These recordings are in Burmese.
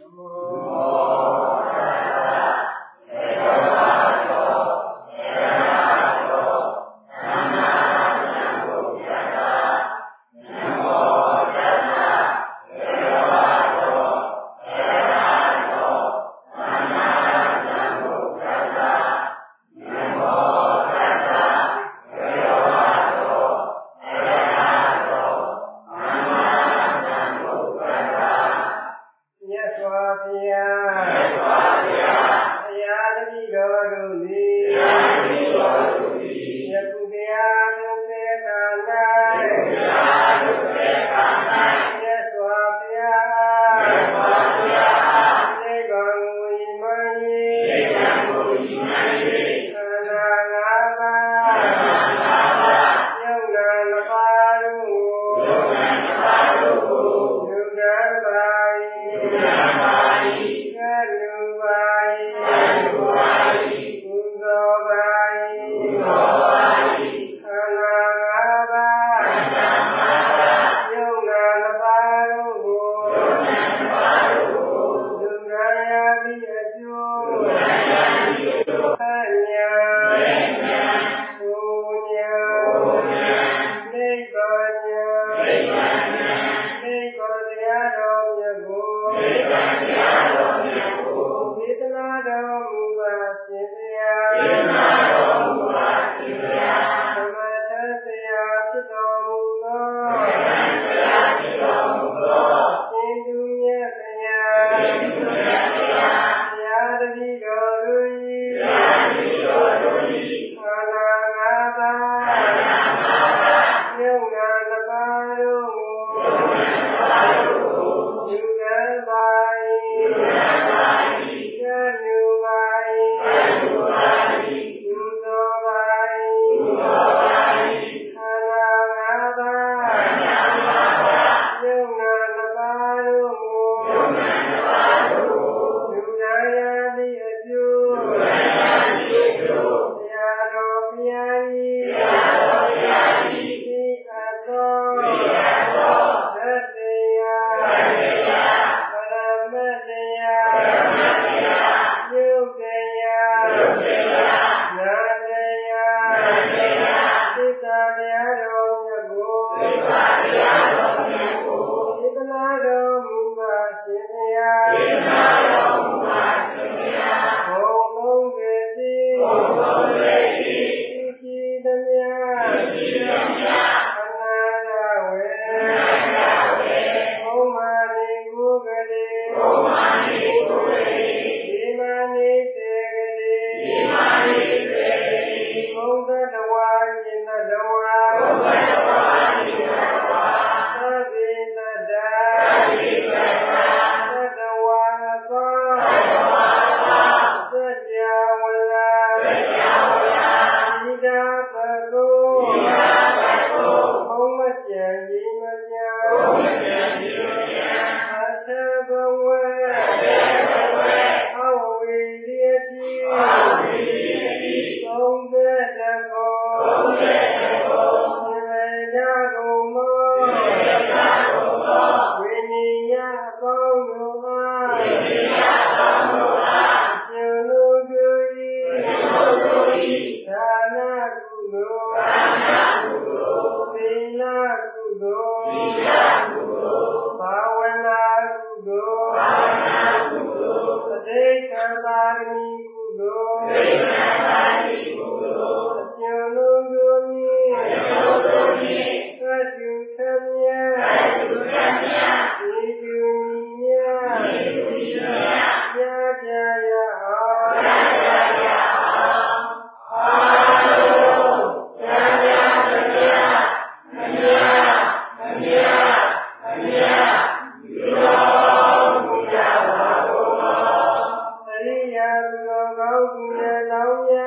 Hãy subscribe cho kênh Ghiền Mì Gõ để không bỏ lỡ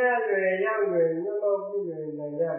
rồi nhau người nó lâu cái người này ra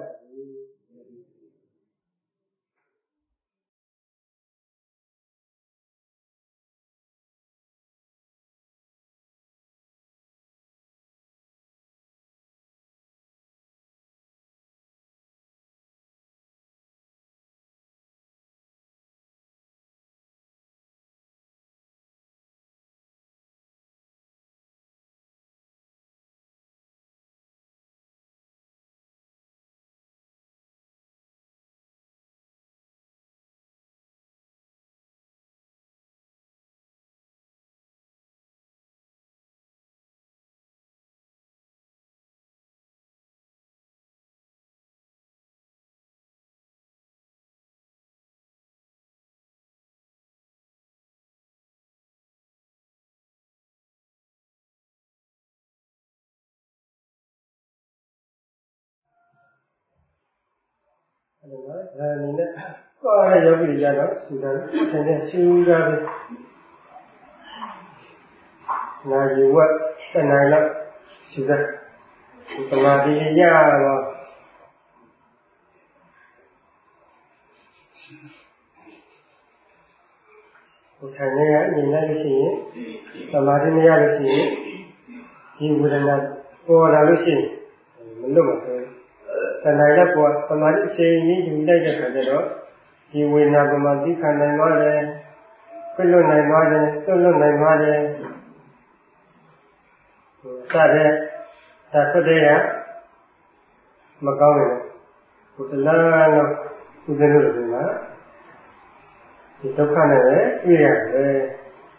mình đấy có ai giống như vậy đó thành ra siêu ra đi là gì vậy cái này là siêu ra còn là đi ra mà thành ra nhìn lại cái gì còn là đi ra cái gì thì vừa là cô là cái gì mình đâu mà thôi cái này là của còn là cái gì như chúng đây là cái đó thì vừa là của mình thì cái này nói đây cái lối này nói đây cái lối này nói đây ta đây ta có đây à mà câu này của là nó của cái nữa rồi mà thì tôi khăn này đấy ý là về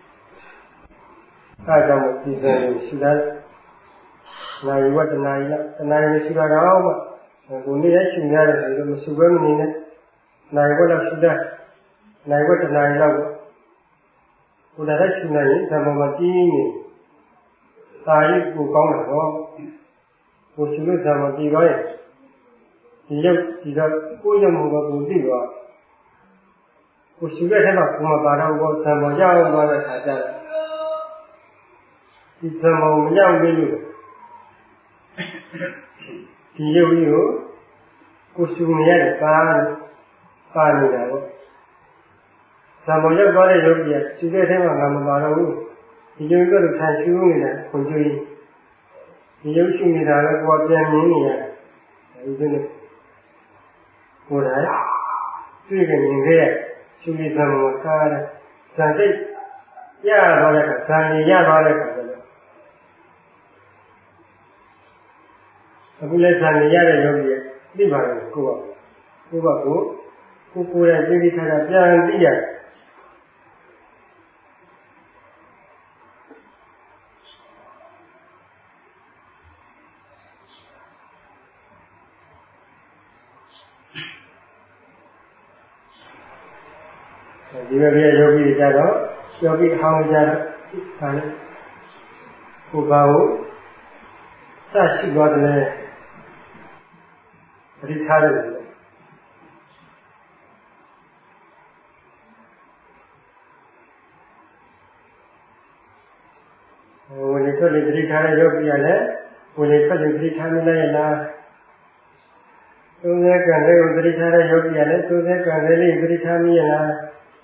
ai trong một cái gì suy đoán này qua cái này là suy đoán đó mà cũng như thế suy ra là thì mình suy đoán mình này qua là suy đoán này qua cái này đâu của đã suy này thì mà chỉ tài của con là không của suy đoán sao mà chỉ vậy thì đó cuối cùng một cái cũng đi vào của suy đoán thế mà cũng mà bà đâu có sao mà giao mà là thả ra thì sao mà giao đi được thì yêu của suy nghĩ là ba người đó sao mà giao có đây được vậy suy đoán thế mà làm bà đâu thì yêu có được thay suy nghĩ này còn chưa thì yêu suy nghĩ là qua tiền những người này cái này của đấy tuy cái những cái suy nghĩ rằng mà ta là rằng cái ya vào lại cả rằng ya vào lại cả rồiအခုလဲဆံနေရတဲ့ယောဂီသိပါတယ်ကိုယ်ကိုယ်ရဲ့သိသိထားတာပြန်သိရတယ်ဒီလိုရဲ့ယောဂီတွေကြတော့ယောဂီဟောင်းကြတော့ဒါနဲ့ကိုယ်ပါကိုစရှိသွားတယ်ပရိသတ်တယ်ဝင်လေထွက်လေပရိသတ်ရဲ့ယောဂီရလည်းဝင်လေထွက်လေပရိသတ်မလိုက်ရလားသုံးဆဲကံလေးကိုပရိသတ်ရဲ့ယောဂီရလည်းသုံးဆဲကံလေးပရိသတ်မရလား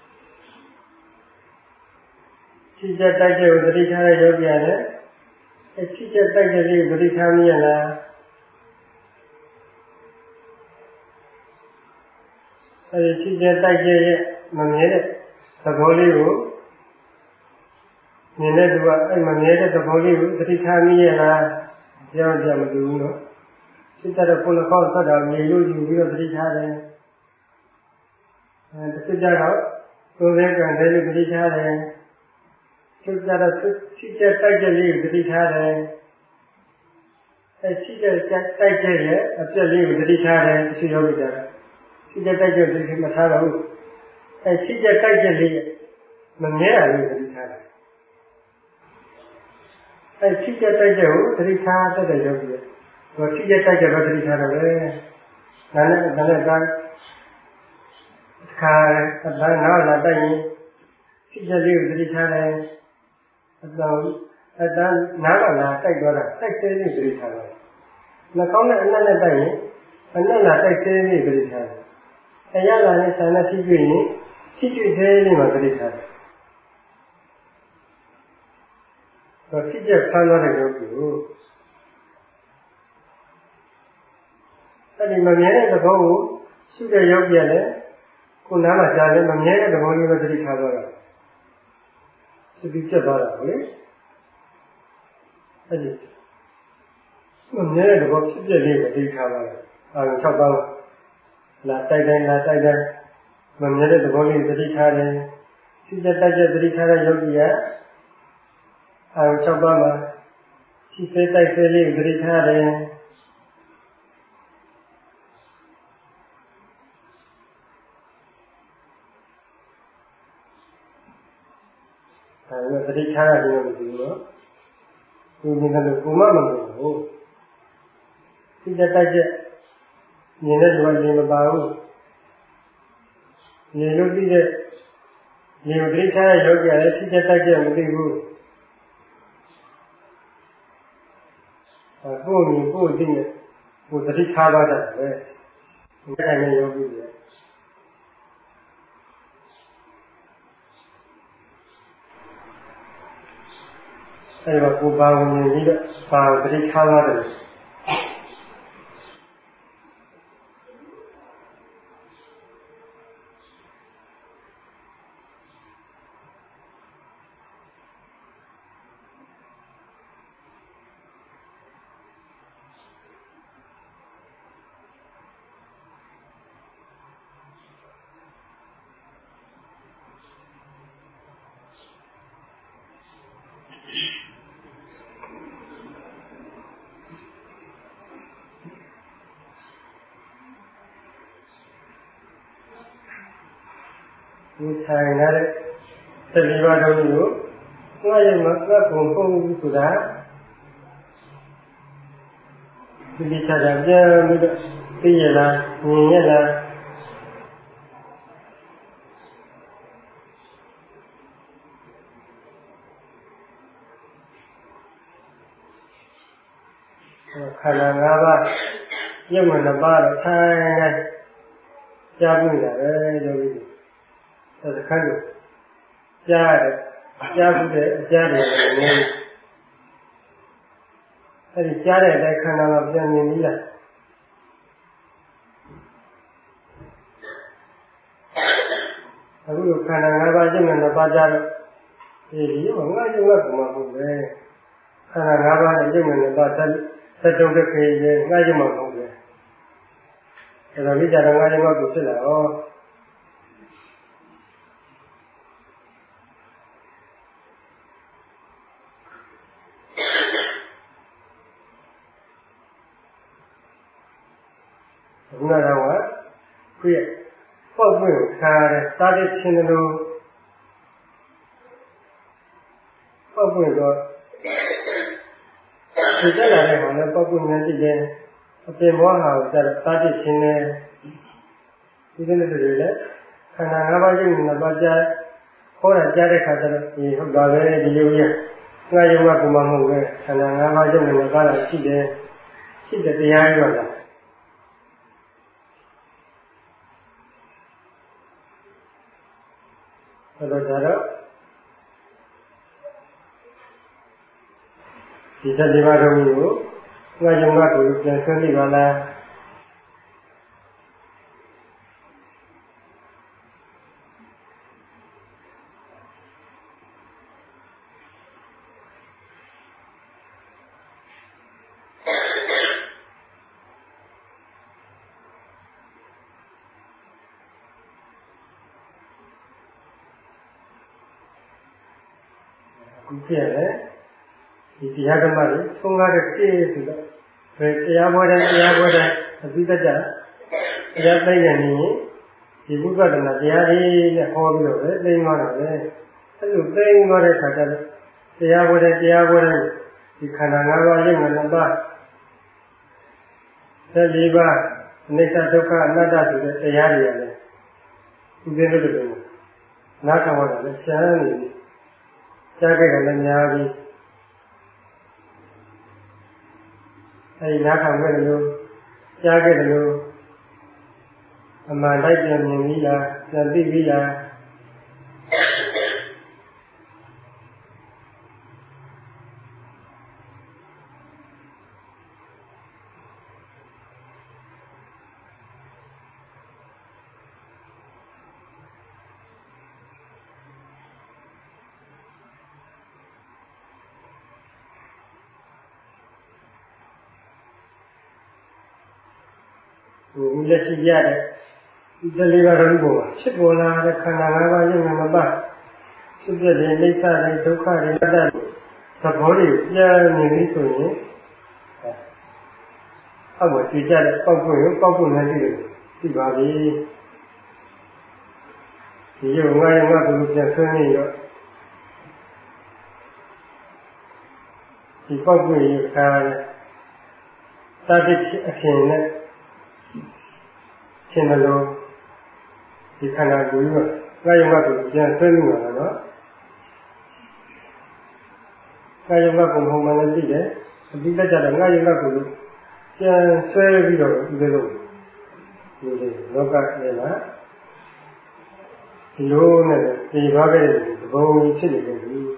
ချိချက်တိုက်တဲ့ကိုပရိသတ်ရဲ့ယောဂီရလည်းချိချက်တိုက်တဲ့လေးပရိသတ်မရလားအဲဒီချိချက်တိုက်တဲ့မမြဲတဲ့သဘောလေးကိုမြင်တဲ့သူကအဲ့မမြဲတဲ့သဘောလေးကိုသတိထားမိရလားကြောက်ကြမလို့ဘူးနော်စိတ်တော့ကိုယ်လည်းကောက်ဆက်တာမြင်လို့ယူပြီးတော့သတိထားတယ်တစ်ချက်တော့သုံးဆဲကံလေးကိုသတိထားတယ်စိတ်တော့စိတ်တိုက်တဲ့လေးကိုသတိထားတယ်အဲ့စိတ်တိုက်တဲ့ရဲ့အပြက်လေးကိုသတိထားတယ်သိရောကြတယ်စိတ်တိုက်တဲ့သတိမထားတော့ဘူးအဲ့စိတ်တိုက်တဲ့လေးမမြဲတာလေးကိုသတိထားတယ်အဲ့ချိကျတိုက်တဲ့ကိုသတိထားတတ်တဲ့ယောဂီတွေဟိုချိကျတိုက်တဲ့တော့သတိထားတယ်ပဲဒါနဲ့ခါအတန်းနားလာတိုက်ရင်ချိကျလေးကိုသတိထားတယ်အတန်းနားလာတိုက်သွားတာတိုက်သေးလေးသတိထားတယ်နှာခေါင်းနဲ့အနက်နဲ့တိုက်ရင်အနက်လာတိုက်သေးလေးသတိထားတယ်အရသာနဲ့ဆန္ဒရှိကြရင်ရှိကြသေးလေးမှာသတိထားတယ်တော့ဖြစ်ချက်ဖမ်းသွားတဲ့ယောဂီကိုအဲ့ဒီမမြဲတဲ့သဘောကိုရှုတဲ့ယောဂီကလည်းကိုယ်နားမှာကြားတယ်မမြဲတဲ့သဘောလေးပဲသတိထားသွားတာစတိကျက်သွားတာဟုတ်လေအဲ့ဒီမမြဲတဲ့သဘောဖြစ်ပြလေးကိုသတိထားသွားတယ်အာရုံ6ပါးလာတိုက်တိုင်းမမြဲတဲ့သဘောလေးသတိထားတယ်ဖြစ်ချက်တိုက်ချက်သတိထားတဲ့ယောဂီကအာရုံ6ပါးမှာဖြစ်စေတိုက်စေလေးသတိထားတယ်ဒါကသတိထားရတယ်လို့ပြောလို့ကိုယ်မြင်တယ်လို့ကိုမမလို့ဘူးစိတ်တက်ကြမြင်တဲ့လူကမြင်မပါဘူးမြင်လို့သိတဲ့မြင်သတိထားတဲ့ယောဂီလည်းစိတ်တက်ကြမသိဘူးကိုယ်မြင်ကိုယ်သိတဲ့ကိုယ်သတိထားတော့တယ်ပဲဒီတိုင်းနဲ့ယောဂီတွေအဲ့တော့ကိုယ်ပါဝင်ပြီးတော့ပါသတိထားရတယ်ဒီဆိုင်ရတဲ့သတိပါတော်ကြီးကိုငါ့ရဲ့မှာငါ့ကိုပုံဘူးဆိုတာဒီချာချာပြန်ပြီးတော့သိရလားမြင်ရလားခန္ဓာ၅ပါးရုပ်နဲ့ပါတော့ထိုင်ကြားပြီးတာပဲလို့ဆိုတဲ့ခါကျကြားဘူးတဲ့အကြားတွေလည်းအဲဒီကြားတဲ့အတိုင်းခန္ဓာမှာပြန်မြင်ပြီးလားအခုခန္ဓာ၅ပါးရုပ်နဲ့ပါကြားတော့ဒီငါ့ရုပ်ကပုံမှာပုံပဲခန္ဓာ၅ပါးနဲ့ရုပ်နဲ့ပါသက်တုံးတဲ့ခေရေငါ့ရုပ်မှာပုံပဲအဲဒါပြီးကြတော့ငါ့ရုပ်ကဖြစ်လာတော့ခုနကတော့ပြည့်ပေါက်ပွင့်ကိုခါရတယ်စားတဲ့ချင်းလို့ပေါက်ပွင့်တော့ဒီတက်လာတဲ့ဟာလည်းပေါက်ပွင့်နေကြတယ်အပြင်ဘဝဟာကိုကြတော့စားတဲ့ချင်းနဲ့ဒီလိုတွေလည်းခန္ဓာ၅ပါးရုပ်နဲ့ပါကြားဟောတာကြားတဲ့ခါကျတော့ဒီဟုတ်ပါပဲဒီလိုကြီးငါရုပ်ကပုံမှန်မဟုတ်ပဲခန္ဓာ၅ပါးရုပ်နဲ့ပါတာရှိတယ်တရားကြီးပါလားအဲ့တော့ဒါတော့ဒီသတိပါတော်မူကိုငါကြောင့်ငါကိုပြန်ဆွဲပြီးပါလားဖြစ်ရတယ်ဒီတရားဓမ္မတွေသုံးကားတဲ့ပြည့်ဆိုတော့တရားပွဲတိုင်းအပြီးတတ်ကြတရားသိနေရင်ဒီဘုရားဓမ္မတရားတွေနဲ့ဟောပြီးတော့ပဲသိသွားတာပဲအဲ့လိုသိသွားတဲ့ခါကျတော့တရားပွဲတိုင်းဒီခန္ဓာ၅ပါးရုပ်နဲ့ပါ14ပါးအနိစ္စဒုက္ခအနတ္တဆိုတဲ့တရားတွေရတယ်ဥပ္ပေလို့နားထောင်ရတာလည်းရှမ်းနေပြီကြားခဲ့တယ်လည်းများပြီးအဲဒီနားခံခဲ့တယ်လို့ကြားခဲ့တယ်လို့အမှန်တိုင်းပြန်မြင်ပြီးလားပြန်သိပြီးလားလက်ရှိရတဲ့ဒီလေးပါးတော်ကိုဖြစ်ပေါ်လာတဲ့ခန္ဓာ၅ပါးရုပ်နဲ့မပတ်ဖြစ်ပြတဲ့အိဋ္ဌတွေဒုက္ခတွေအတ္တသဘောတွေပြန်မြင်ပြီးဆိုရင်အောက်မှာကြည်ကြတဲ့ပောက်ပွင့်ရောပောက်ပွင့်နေတယ်သိပါပြီဒီရုပ်ငါရုပ်ငါကိုပြန်ဆွဲနေတော့ဒီပောက်ပွင့်ရုပ်ခါတာတိအခင်နဲ့ရှင်းမလို့ဒီခန္ဓာကိုယ်ကကာယမတ်ကိုပြန်ဆွဲလို့ရတာနော်ကာယမတ်ကိုမဟုတ်မှလည်းသိတယ်အပြီးတက်ကြတော့ကာယမတ်ကိုပြန်ဆွဲပြီးတော့ဒီလိုဒီလောကရဲ့လားဒီလိုနဲ့ဒီဘာပဲသဘောကြီးဖြစ်နေတယ်ဒီ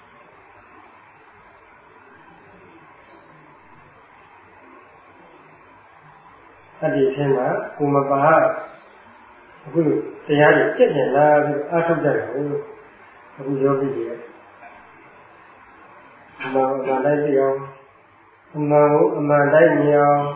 အဲ့ဒီအချိန်မှာကိုမပါအခုတရားတွေစိတ်နဲ့လာပြီးအားထုတ်ကြတယ်အခုယောဂီတွေအမှန်တိုင်းသိအောင်အမှန်ကိုအမှန်တိုင်းမြင်အောင်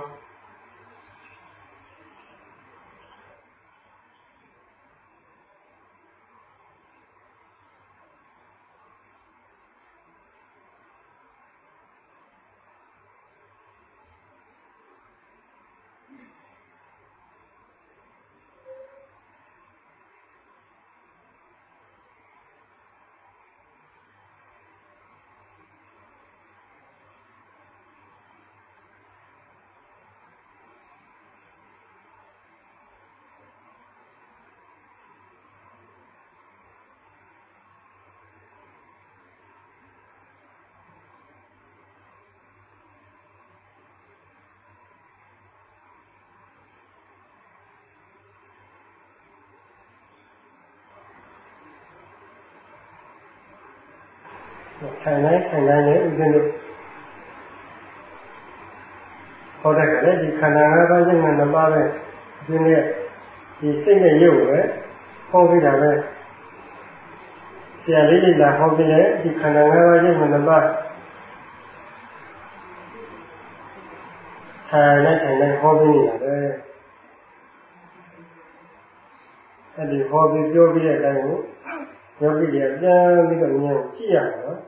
ထိုင်တိုင်းနဲ့ဥစဉ်တို့ဟောတဲ့ကလည်းဒီခန္ဓာ၅ပါးရုပ်နဲ့နှစ်ပါးပဲဒီနေ့ဒီစိတ်နဲ့ရုပ်ပဲဟောပြီးတာပဲဆရာလေးတွေလာဟောပြီးလည်းဒီခန္ဓာ၅ပါးရုပ်နဲ့နှစ်ပါးထိုင်တိုင်းဟောပြီးနေတာပဲအဲ့ဒီဟောပြီးပြောပြီးတဲ့အတိုင်းကိုယောဂီတွေပြန်ပြီးတော့ဉာဏ်ကြည့်ရမှာနော်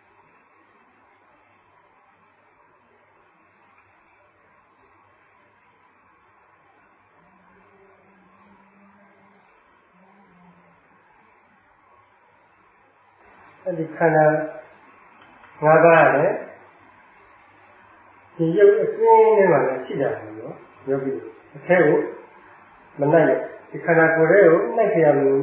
အဲ့ဒီခန္ဓာ၅ပါးနဲ့ဒီရုပ်အကျဉ်းထဲမှာလည်းရှိတာပေါ့နော်ယောဂီအခဲကိုမနိုင်နဲ့ဒီခန္ဓာကိုယ်ရဲ့ကိုနိုင်ကြရမလို့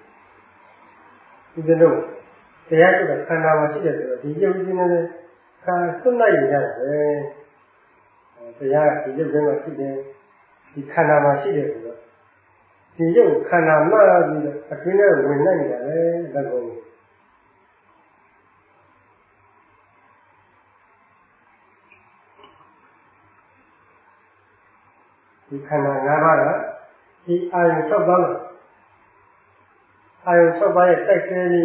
ဒီလိုတရားဆိုတာခန္ဓာမှာရှိတယ်ဆိုတော့ဒီရုပ်ကြီးနဲ့ခါစွန့်လိုက်ရတာပဲတရားကဒီရုပ်ထဲမှာရှိတယ်ဒီခန္ဓာမှာရှိတယ်ဆိုတော့ဒီရုပ်ခန္ဓာမှပြီးတော့အတွင်းထဲဝင်နိုင်နေတာပဲဒါကိုဒီခန္ဓာ၅ပါးကဒီအာယု၆ပါးမှာအာယု၆ပါးရဲ့တိုက်ခဲလေး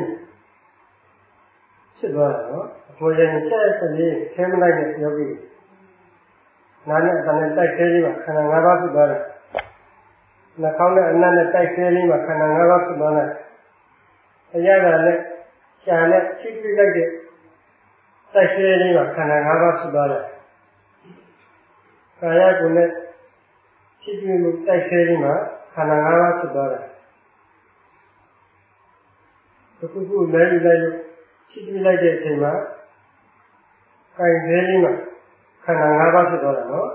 ဖြစ်သွားတာနော်အပေါ်ရင်ဆက်လေးခဲမလိုက်တဲ့ယောဂီနာနဲ့အတန်နဲ့တိုက်ခဲလေးမှာခန္ဓာ၅ပါးဖြစ်သွားတယ်နှာခေါင်းနဲ့အနံ့နဲ့တိုက်ခဲလေးမှာခန္ဓာ၅ပါးဖြစ်သွားတယ်အရသာနဲ့ရှာနဲ့ချိပြလိုက်တဲ့တိုက်ခဲလေးမှာခန္ဓာ၅ပါးဖြစ်သွားတယ်ကာယကုနဲ့ချိပြမှုတိုက်ခဲလေးမှာခန္ဓာ၅ပါးဖြစ်သွားတယ်အခုခုလဲယူလိုက်လို့ချိပြလိုက်တဲ့အချိန်မှာကိုယ်သေးလေးမှာခန္ဓာ၅ပါးဖြစ်သွားတာနော်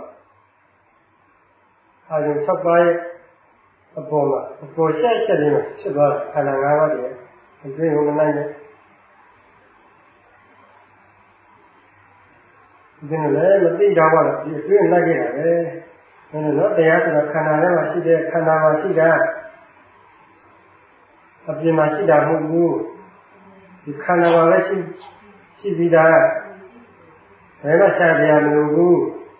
အာယု၆ပါးရဲ့အပေါ်မှာအပေါ်ဆက်လေးမှာဖြစ်သွားတာခန္ဓာ၅ပါးတည်းအတွင်းကိုမနိုင်နဲ့ဒီလိုလေမသိတော့ပါဘူးဒီအတွင်းလိုက်ခဲ့တာပဲဘယ်လိုလဲတရားဆိုတာခန္ဓာထဲမှာရှိတဲ့ခန္ဓာမှာရှိတာအပြင်မှာရှိတာမဟုတ်ဘူးဒီခန္ဓာမှာလည်းရှိပြီးသားဘယ်တော့ရှာတရားမလို့ဘူး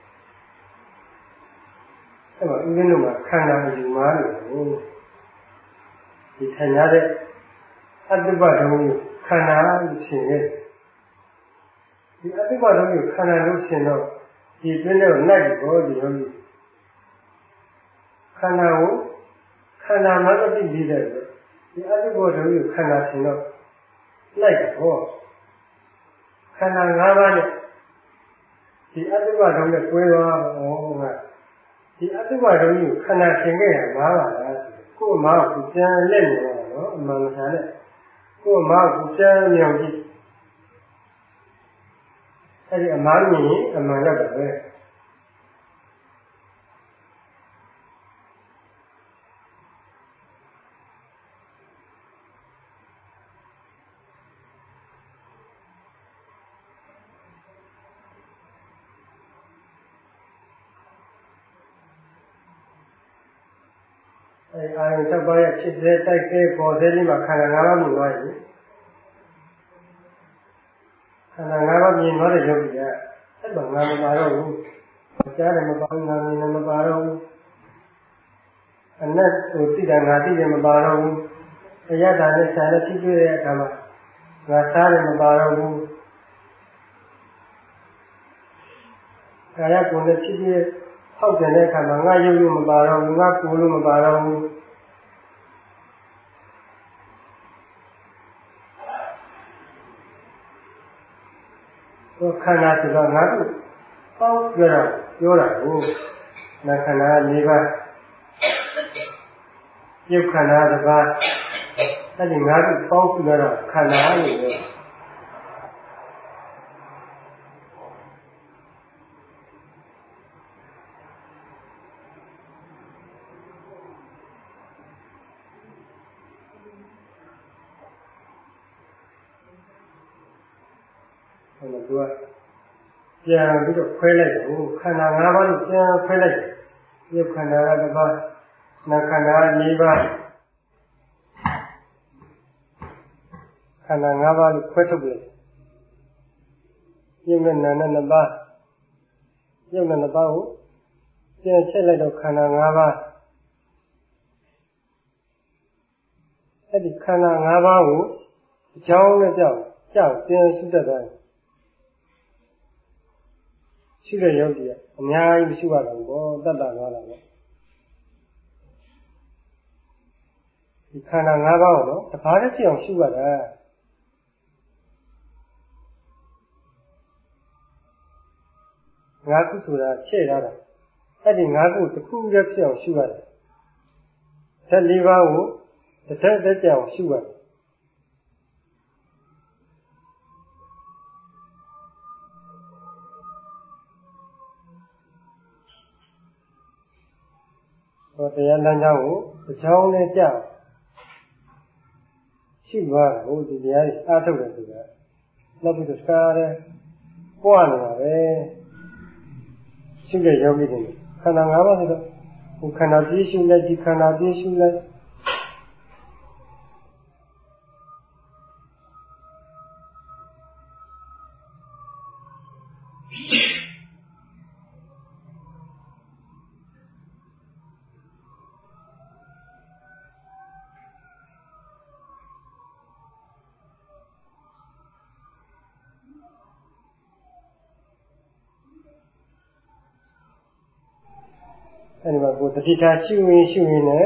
အဲ့တော့ဦးဇင်းတို့မှာခန္ဓာယူမှာလို့ဒီထင်ရတဲ့အတ္တပဒုံခန္ဓာလို့ရှင်ရဲ့ဒီအတ္တပဒုံကိုခန္ဓာလို့ရှင်တော့ဒီတွင်းထဲကိုလိုက်ပြီးတော့ဒီလိုခန္ဓာကိုခန္ဓာမှမသိသေးတဲ့ဒီအတ္တပဒုံကိုခန္ဓာရှင်တော့လိုက်တော့ခန္ဓာ၅ပါးနဲ့ဒီအတ္တပဒုံနဲ့ကွဲသွားတော့ငါဒီအတ္တပဒုံကိုခန္ဓာရှင်ခဲ့ရမှာပါလားကိုယ်မောကိုကြမ်းလက်နေတော့နော်အမှန်တရားနဲ့ကိုယ်မောကိုကြမ်းမြောင်ကြည့်အဲ့ဒီအမှန်ကြီးအမှန်ရောက်တယ်ပဲအာရုံ၆ပါးရဲ့ဖြစ်စေတိုက်စေပေါ်စေဒီမှာခန္ဓာ၅ပါးမြင်သွားရင်ခန္ဓာ၅ပါးမြင်သွားတဲ့ယောဂီကအဲ့တော့ငါမပါတော့ဘူးကြားတယ်မပါဘူးငါမြင်တယ်မပါတော့ဘူးအနတ်ကိုသိတာငါသိတယ်မပါတော့ဘူးအယတ္တနဲ့ဆံနဲ့ဖြစ်ဖြစ်တဲ့အခါမှာငါစားတယ်မပါတော့ဘူးကာယကိုယ်နဲ့ဖြစ်ဖြစ်ဟောက်တယ်တဲ့အခါမှာငါရုပ်လို့မပါတော့ဘူးငါကိုယ်လို့မပါတော့ဘူးခန္ဓာဆိုတော့ငါတို့ပေါင်းပြောတာကိုနာခန္ဓာ၄ပါးရုပ်ခန္ဓာတစ်ပါးအဲ့ဒီငါတို့ပေါင်းပြောတာခန္ဓာလို့ပဲသူကပြန်ပြီးတော့ခွဲလိုက်တယ်ခန္ဓာ၅ပါးလို့ပြန်ခွဲလိုက်တယ်ရုပ်ခန္ဓာကတစ်ပါးနာခန္ဓာ၄ပါးခန္ဓာ၅ပါးလို့ခွဲထုတ်တယ်ရုပ်နဲ့နာနဲ့နှစ်ပါးရုပ်နဲ့နှစ်ပါးကိုပြန်ချက်လိုက်တော့ခန္ဓာ၅ပါးအဲ့ဒီခန္ဓာ၅ပါးကိုအကြောင်းနဲ့ကြောက်ပြန်ရှုတတ်တယ်ရှိတဲ့ယောဂီကအများကြီးမရှိပါဘူးပေါ့တတ်တာသွားတာပေါ့ဒီခန္ဓာ၅ပါးကိုတော့တစ်ခါတည်းဖြစ်အောင်ရှုရတာ၅ခုဆိုတာချဲ့ထားတာအဲ့ဒီ၅ခုတစ်ခုတည်းဖြစ်အောင်ရှုရတယ်ဓာတ်၄ပါးကိုတစ်ထပ်တည်းကြအောင်ရှုရတယ်တရားလမ်းကြောင်းကိုအကြောင်းနဲ့ကြောက်ရှိသွားတာဒီတရားကြီးအားထုတ်တယ်ဆိုတာနောက်ပြီးတော့စားတယ်ပွားနေတာပဲရှိတဲ့ယောဂီတွေခန္ဓာ၅ပါးဆိုတော့ဟိုခန္ဓာပြည့်ရှုလိုက်ဒီခန္ဓာပြည့်ရှုလိုက်အဲ့ဒီမှာကိုတတိထားရှုရင်းနဲ့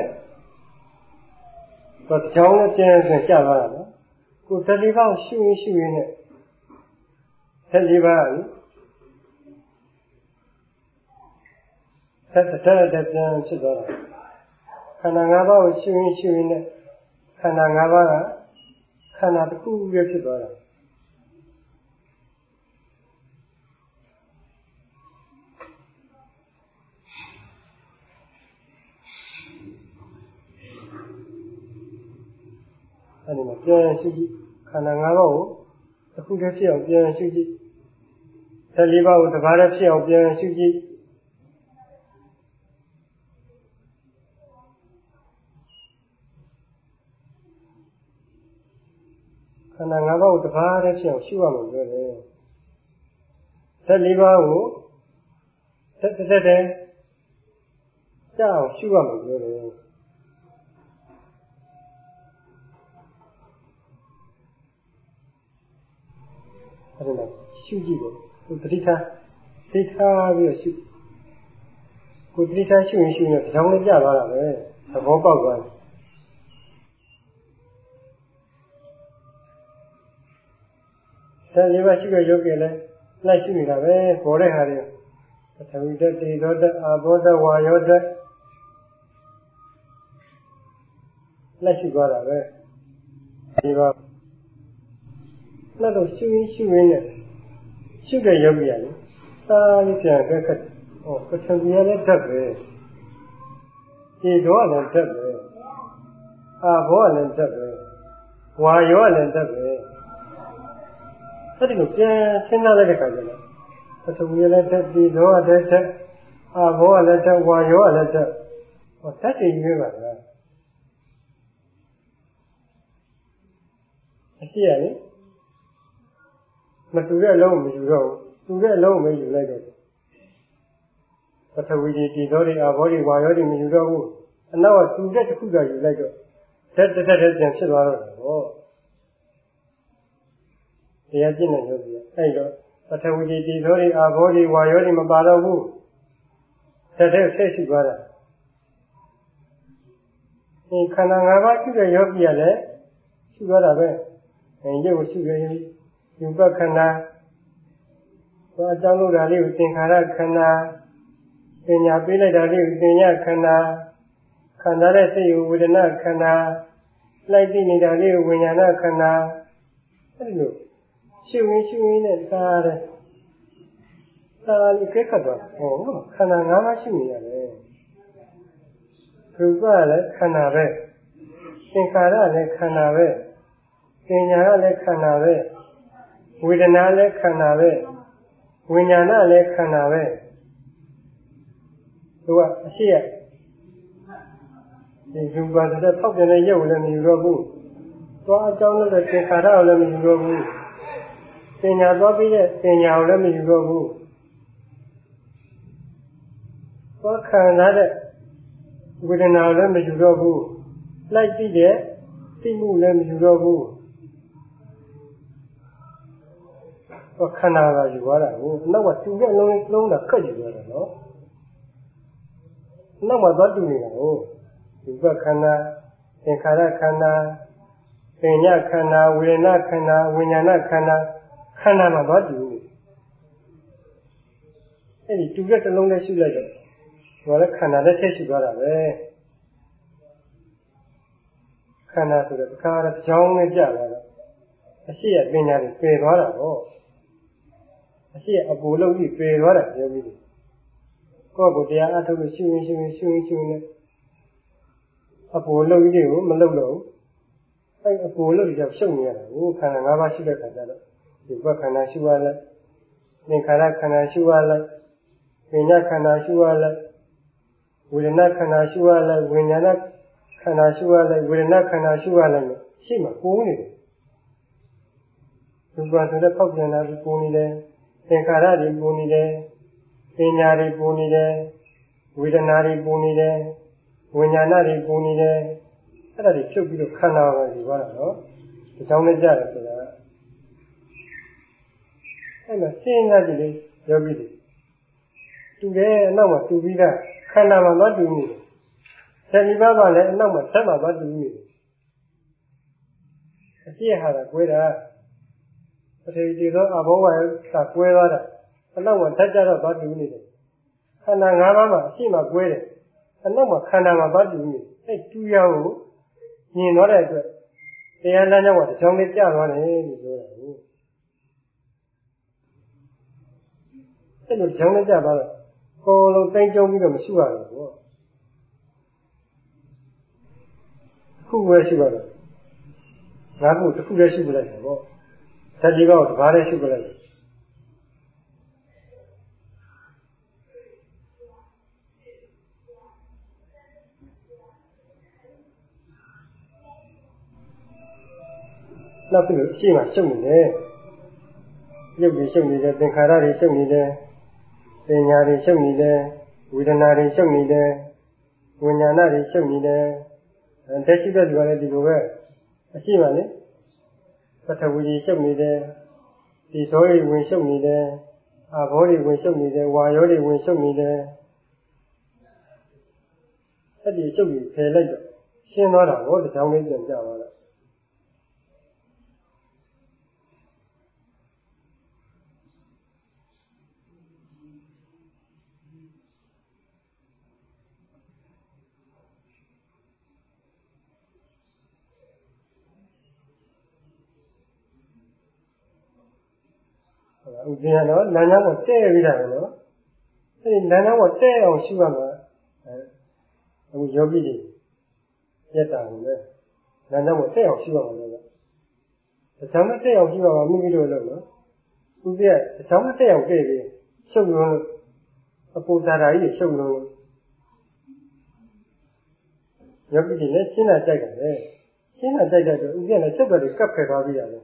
တော့ကြောင်းနဲ့ကျင်းကျသွားတာနော်ကိုတတိပေါင်းရှုရင်းနဲ့ဆက်လေးပါးဆက်တဲ့ပြန်ဖြစ်သွားတာခန္ဓာ၅ပါးကိုရှုရင်းနဲ့ခန္ဓာ၅ပါးကခန္ဓာတစ်ခုပဲဖြစ်သွားတာအဲ့ဒီမှာပြန်ရှုကြည့်ခန္ဓာ၅ပါးကိုတစ်ခုတည်းဖြစ်အောင်ပြန်ရှုကြည့်ဓာတ်၄ပါးကိုတပါးတည်းဖြစ်အောင်ပြန်ရှုကြည့်ခန္ဓာ၅ပါးကိုတပါးတည်းဖြစ်အောင်ရှုရမှာပြောတယ်ဓာတ်၄ပါးကိုတက်တဲ့ကြောက်ရှုရမှာပြောတယ်အဲ့ဒါရှုကြည့်တယ်ကိုတတိထားပြီးတော့ရှုကိုတတိထားရှုရင်ကြောင်းလေးပြသွားတာပဲသဘောပေါက်သွားတယ်ဓာတ်၄ပါးရှိတဲ့ယောဂီလည်းလိုက်ရှိနေတာပဲပေါ်တဲ့ဟာတွေပထဝီဓာတ်တေဇောဓာတ်အာဘောဓာတ်ဝါယောဓာတ်လိုက်ရှိသွားတာပဲဒီပါနောက်တော့ရှုရင်းနဲ့ရှုတဲ့ယောဂီရတယ်သာလေးပြန်ခက်ပထဝီကလည်းဓာတ်ပဲတေဇောကလည်းဓာတ်ပဲအာဘောကလည်းဓာတ်ပဲဝါယောကလည်းဓာတ်ပဲအဲ့ဒီလိုပြန်စဉ်းစားလိုက်တဲ့အခါကျတော့ပထဝီလည်းဓာတ်ဒီဇောကလည်းဓာတ်အာဘောကလည်းဓာတ်ဝါယောကလည်းဓာတ်ဓာတ်တွေရွေးပါလားအရှိရလေမတူတဲ့အလုံးမယူတော့ဘူးတူတဲ့အလုံးမယူလိုက်တော့ပထဝီဒီဇောတွေအာဘောတွေဝါယောတွေမယူတော့ဘူးအနောက်ကတူတဲ့တစ်ခုသာယူလိုက်တော့ဓာတ်ပြန်ဖြစ်သွားတော့တယ်ဟောတရားကျင့်တဲ့ယောဂီအဲ့တော့ပထဝီဒီဇောတွေအာဘောတွေဝါယောတွေမပါတော့ဘူးဓာတ်တဲ့ဆက်ရှိသွားတာဒီခန္ဓာ၅ပါးရှိတဲ့ယောဂီကလည်းရှိသွားတာပဲရုပ်ကိုရှိရရင်ယူပခန္ဓာဘာအကြောင်းလို့ဒါလေးကိုသင်္ခါရခန္ဓာပညာပေးလိုက်တာလေးကိုသင်ညာခန္ဓာခန္ဓာတဲ့စိတ်ကိုဝေဒနာခန္ဓာလိုက်သိနေတာလေးကိုဝိညာဏခန္ဓာအဲ့ဒီလိုရှုရင်းနဲ့သားတယ်သားလေးကဲခတ်သွားဟောခန္ဓာ၅ပါးရှိနေရတယ်ရူပလည်းခန္ဓာပဲသင်္ခါရလည်းခန္ဓာပဲပညာကလည်းခန္ဓာပဲဝေဒနာလည်းခန္ဓာပဲဝိညာဏလည်းခန္ဓာပဲသူကအရှိရဒီရူပဆိုတဲ့ထောက်ပြန်တဲ့ရုပ်လည်းမယူတော့ဘူးသွားအကြောင်းလို့တဲ့သင်္ခါရကိုလည်းမယူတော့ဘူးပညာသွားပြီးတဲ့ပညာကိုလည်းမယူတော့ဘူးသွားခံစားတဲ့ဝေဒနာကိုလည်းမယူတော့ဘူးလိုက်ပြီးတဲ့သိမှုလည်းမယူတော့ဘူးခန္ဓာကယူသွားတာကိုနောက်ကတူတဲ့လုံးတာခက်ယူသွားတယ်နော်နောက်မှသွားတူနေတာကိုဒီဘက်ခန္ဓာသင်္ခါရခန္ဓာပညာခန္ဓာဝေဒနာခန္ဓာဝိညာဏခန္ဓာမှာသွားတူနေအဲ့ဒီတူတဲ့တစ်လုံးနဲ့ရှုလိုက်တော့ဟောလည်းခန္ဓာနဲ့ဆက်ရှုသွားတာပဲခန္ဓာဆိုတဲ့အခါရကြောင်းနဲ့ကြာလာတော့အရှိရပညာတွေပယ်သွားတာပေါ့အရှိအပူလုံးကြီးပယ်သွားတာပြောပြီးကိုယ့်ကိုတရားအထုတ်လို့ရှုရင်နဲ့အပူလုံးကြီးကိုမလုံတော့ဘူးအဲ့အပူလုံးကြီးကြောင့်ရှုပ်နေရတာကိုခန္ဓာ၅ပါးရှိတဲ့ခါကျတော့ဒီဘက်ခန္ဓာရှုရလိုက်သင်္ခါရခန္ဓာရှုရလိုက်ပညာခန္ဓာရှုရလိုက်ဝေဒနာခန္ဓာရှုရလိုက်ဝိညာဏခန္ဓာရှုရလိုက်ဝေဒနာခန္ဓာရှုရလိုက်ရှေ့မှာပုံနေတယ်ရူပဆိုတဲ့ပေါက်ပြန်လာပြီးပုံနေတယ်သင်္ခါရတွေပုံနေတယ်ပညာတွေပုံနေတယ်ဝေဒနာတွေပုံနေတယ်ဝိညာဏတွေပုံနေတယ်အဲ့ဒါတွေဖြုတ်ပြီးတော့ခန္ဓာပဲဒီပါတော့နော်ဒီကြောင်းနဲ့ကြတယ်ဆိုတာအဲ့မှာစဉ်းစားကြည့်လေယောဂီတွေတူတယ်အနောက်မှာတူပြီးသားခန္ဓာမှာသွားတူနေတယ်ဆယ်ဒီပါးကလည်းအနောက်မှာဓာတ်မှာသွားတူနေတယ်အရှိဟာကကွဲတာပထဝီဒီသောအဘောဝါယကကွဲသွားတာအနောက်မှာဓာတ်ကြတော့သွားတူနေတယ်ခန္ဓာ၅ပါးမှာအရှိမှာကွဲတယ်အနောက်မှာခန္ဓာမှာသွားတူနေတယ်အဲ့တူရကိုမြင်သွားတဲ့အတွက်တရားလမ်းကြောင်းကတစ်ချောင်းလေးကျသွားတယ်လို့ပြောတာကိုအဲ့လိုတစ်ချောင်းလေးကျသွားတော့ကိုယ်လုံးတိုင်းကျုံပြီးတော့မရှိရဘူးပေါ့ခုပဲရှိပါတော့ငါ့ကိုတစ်ခုတည်းရှိပလိုက်တယ်ပေါ့ဓာတ်လေးပါးကိုတစ်ပါးတည်းရှိပလိုက်တယ်နောက်ပြီးရှေ့မှာရှုပ်နေတယ်ရုပ်တွေရှုပ်နေတယ်သင်္ခါရတွေရှုပ်နေတယ်ပညာတွေရှုပ်နေတယ်ဝေဒနာတွေရှုပ်နေတယ်ဝိညာဏတွေရှုပ်နေတယ်တက်ရှိတဲ့လူကလည်းဒီလိုပဲအရှိမှလေပထဝီကြီးရှုပ်နေတယ်ဒီဇောတွေဝင်ရှုပ်နေတယ်အာဘောတွေဝင်ရှုပ်နေတယ်ဝါရောတွေဝင်ရှုပ်နေတယ်အဲ့ဒီရှုပ်ပြီးဖယ်လိုက်တော့ရှင်းသွားတာဟောတချောင်းလေးပြန်ကြသွားတော့ဥပ္ပယနော်လမ်းကြောင်းကိုတဲ့ပြီးတာပဲနော်အဲ့ဒီလမ်းကြောင်းကိုတဲ့အောင်ရှုရမှာအခုယောဂီတွေရတာဘူးလေလမ်းကြောင်းကိုတဲ့အောင်ရှုရမှာလေအချောင်းနဲ့တဲ့အောင်ရှုရမှာမိမိတို့လို့နော်ဥပ္ပယအချောင်းနဲ့တဲ့အောင်တဲ့ပြီးရှုပ်လို့အပူဇာတာကြီးရှုပ်လို့ယောဂီတွေလည်းရှင်းတာကြိုက်တယ်လေရှင်းတာကြိုက်တဲ့အတွက်ဥပ္ပယနဲ့ဆက်တော်တွေကပ်ဖယ်သွားပြီးရတယ်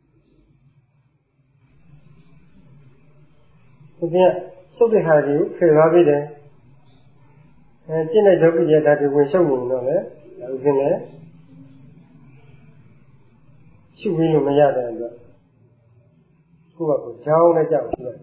ဥပ္ပယစုပ်တဲ့ဟာတွေကိုဖယ်သွားပြီးတယ်ကျင့်တဲ့ယောဂီရဲ့ဓာတ်တွေဝင်ရှုပ်နေတော့လေဥပ္ပယလည်းရှုပြီးလို့မရတဲ့အတွက်ကိုယ့်ဘာကိုကြောင်းနဲ့ကြောက်ပြီးတော့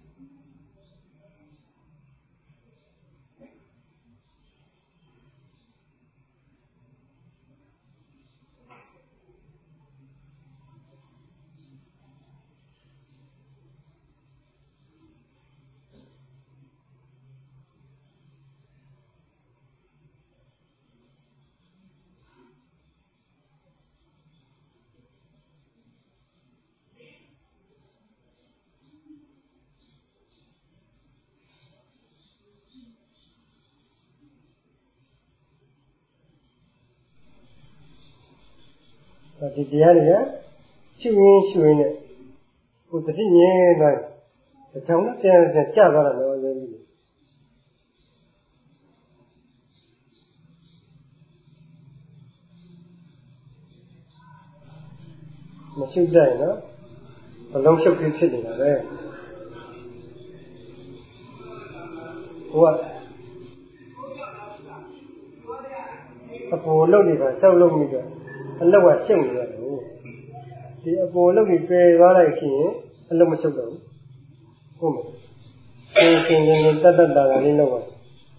ဒီတရားတွေကရှုရင်းနဲ့ကိုယ်တတိမြဲသွားအကြောင်းနဲ့ပြန်ကြာသွားတာလို့ပြောပြီးမရှုကြရင်နော်ဘလုံးရှုပ်ပြီးဖြစ်နေတာပဲဟိုကအပေါ်လုံးနေတာဆောက်လုံးနေတယ်အလောက်ကရှုပ်နေရတယ်ဒီအပေါ်လုံးကြီးပယ်သွားလိုက်ရှိရင်အလုံးမရှုပ်တော့ဘူးဟုတ်မယ်သင်တတ်တာလေးလောက်ပါ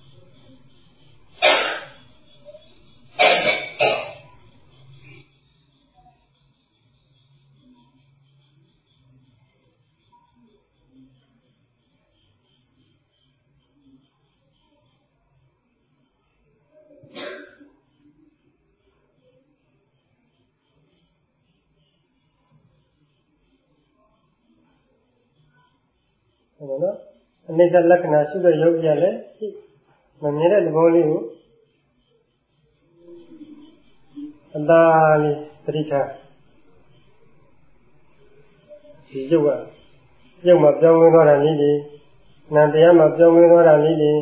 ဟုတ်နော်အနိစ္စလက္ခဏာရှိတဲ့ယောဂီကလည်းမမြင်တဲ့သဘောလေးကိုအသာလေးသတိထားဒီရုပ်မှာပြောင်းလဲသွားတာလေးတွေနာမ်တရားမှာပြောင်းလဲသွားတာလေးတွေ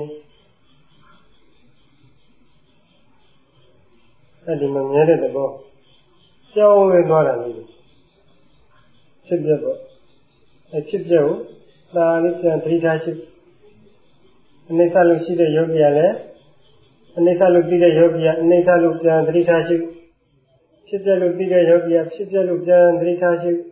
အဲ့ဒီမမြင်တဲ့သဘောပြောင်းလဲသွားတာလေးတွေဖြစ်ပြပေါ့အဲ့ဖြစ်ပြကိုသာလေးပြန်သတိထားရှိအနိစ္စလို့ရှိတဲ့ယောဂီကလည်းအနိစ္စလို့သိတဲ့ယောဂီကအနိစ္စလို့ပြန်သတိထားရှိဖြစ်ပြလို့သိတဲ့ယောဂီကဖြစ်ပြလို့ပြန်သတိထားရှိ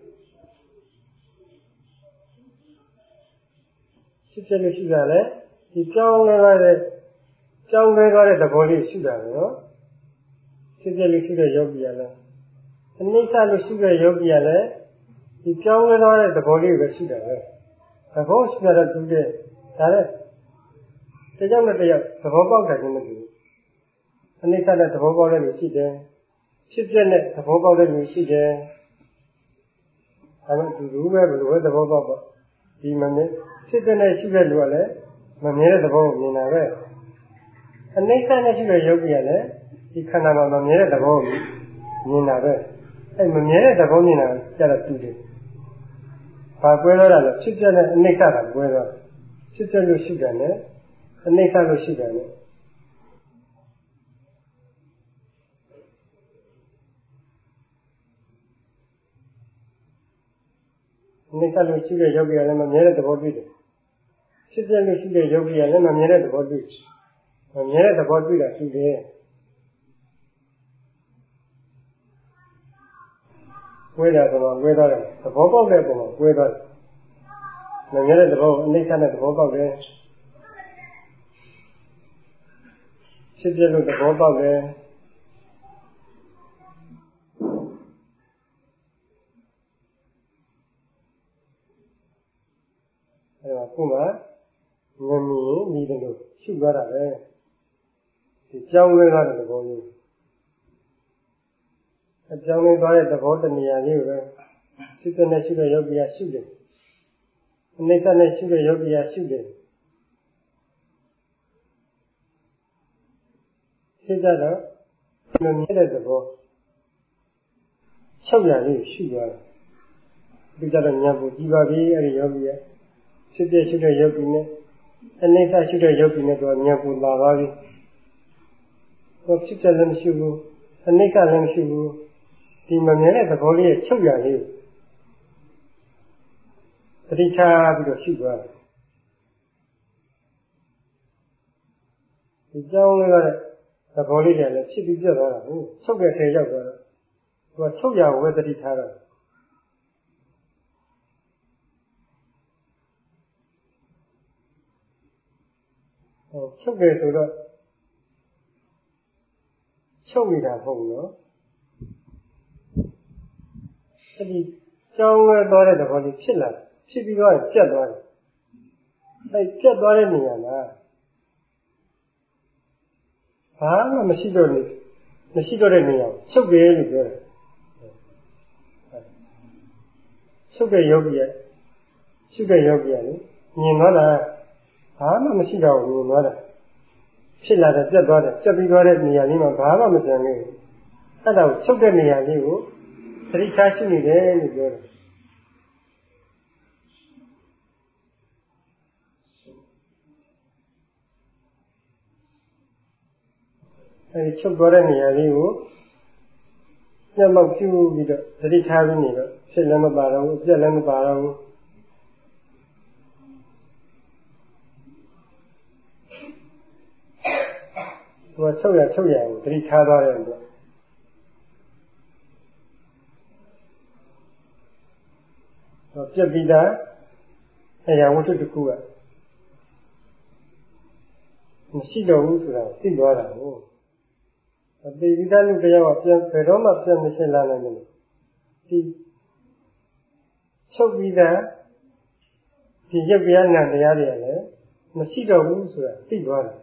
ဖြစ်ပြလို့ရှိတာလည်းဒီကြောင်းလဲသွားတဲ့သဘောလေးရှိတာပဲနော်ဖြစ်ပြလို့ရှိတဲ့ယောဂီကလည်းအနိစ္စလို့ရှိတဲ့ယောဂီကလည်းဒီကြောင်းလဲသွားတဲ့သဘောလေးပဲရှိတာပဲသဘောရှိတာတူတဲ့ဒါလည်းတယောက်နဲ့တယောက်သဘောပေါက်တာချင်းမတူဘူးအနိစ္စနဲ့သဘောပေါက်တဲ့လူရှိတယ်ဖြစ်ပြတဲ့သဘောပေါက်တဲ့လူရှိတယ်ဒါမှတူတူပဲဘယ်လိုပဲသဘောပေါက်ပေါ့ဒီမမြင်ဖြစ်တဲ့နဲ့ရှိတဲ့လူကလည်းမမြင်တဲ့သဘောကိုမြင်တာပဲအနိစ္စနဲ့ရှိတဲ့ယောဂီကလည်းဒီခန္ဓာမှာမမြင်တဲ့သဘောကိုမြင်တာပဲအဲ့မမြင်တဲ့သဘောမြင်တာကြတော့တူတယ်ဘာကွဲသွားတာလဲဖြစ်ပြတဲ့အနိစ္စကကွဲသွားဖြစ်ပြလို့ရှိတယ်နဲ့အနိစ္စလို့ရှိတယ်နဲ့နေကလို့ရှိတဲ့ယောဂီကလည်းမမြဲတဲ့သဘောတွေ့တယ်ဖြစ်ပြလို့ရှိတဲ့ယောဂီကလည်းမမြဲတဲ့သဘောတွေ့မမြဲတဲ့သဘောတွေ့တာရှိတယ်ဝေးတာကဝေးသွားတယ်သဘောပေါက်တဲ့ပုံမှာဝေးသွားတယ်မမြဲတဲ့သဘောအနိစ္စနဲ့သဘောပေါက်တယ်ဖြစ်ပြလို့သဘောပေါက်တယ်အဲဒါခုမှငမြင်မိတယ်လို့ရှုသွားတာပဲဒီကြောင်းလဲသွားတဲ့သဘောမျိုးအကြောင်းလဲသွားတဲ့သဘောတနေရာလေးကိုပဲစိတ်နဲ့ရှုတဲ့ယောဂီကရှုတယ်အနိစ္စနဲ့ရှုတဲ့ယောဂီကရှုတယ်ဖြစ်ကြတော့မမြဲတဲ့သဘော၆ရာလေးရှုသွားတယ်ဒီကြတော့ဉာဏ်ပူကြည့်ပါပြီအဲဒီယောဂီကဖြစ်ပြရှုတဲ့ယောဂီနဲ့အနိစ္စရှုတဲ့ယောဂီနဲ့တော့ဉာဏ်ပူလာပါပြီဟောဖြစ်တယ်လည်းမရှိဘူးအနိစ္စလည်းမရှိဘူးဒီမမြဲတဲ့သဘောလေးရဲ့၆ရာလေးကိုပဋိဌာပြီးတော့ရှုသွားတယ်ဒီကြောင်းလေးကသဘောလေးတွေလည်းဖြစ်ပြီးပြတ်သွားတာဟုတ်ချုပ်တဲ့ထဲရောက်သွားတော့သူကချုပ်ရဝဲတတိထားတော့ချုပ်တယ်ဆိုတော့ချုပ်နေတာမဟုတ်ဘူးနော်အဲဒီကြောင်းဝဲသွားတဲ့သဘောလေးဖြစ်လာဖြစ်ပြီးတော့ပြတ်သွားတယ်အဲပြတ်သွားတဲ့နေရာမှာဘာမှမရှိတော့တဲ့နေရာချုပ်တယ်လို့ပြောတယ်ချုပ်တဲ့ယောဂီရဲ့ရှုတဲ့ယောဂီကလေမြင်သွားတာဘာမှမရှိတော့ဘူးမြင်သွားတာဖြစ်လာတယ်ပြတ်သွားတယ်ပြတ်ပြီးသွားတဲ့နေရာလေးမှာဘာမှမကျန်ဘူးအဲ့ဒါကိုချုပ်တဲ့နေရာလေးကိုသတိထားရှိနေတယ်လို့ပြောတယ်အဲဒီချုပ်သွားတဲ့နေရာလေးကိုညှပ်မောက်ပြုပြီးတော့သတိထားပြီးနေတော့ဖြစ်လည်းမပါတော့ဘူးအပြတ်လည်းမပါတော့ဘူးသူကချုပ်ရကိုသတိထားသွားတယ်လို့ပြက်ပြီးသားအရာဝတ္ထုတစ်ခုကမရှိတော့ဘူးဆိုတာသိသွားတာကိုအပေပြီးသားလူတယောက်ကပြန်ဘယ်တော့မှပြန်မရှင်းလာနိုင်ဘူးဒီချုပ်ပြီးသားဒီရုပ်တရားနာတရားတွေကလည်းမရှိတော့ဘူးဆိုတာသိသွားတယ်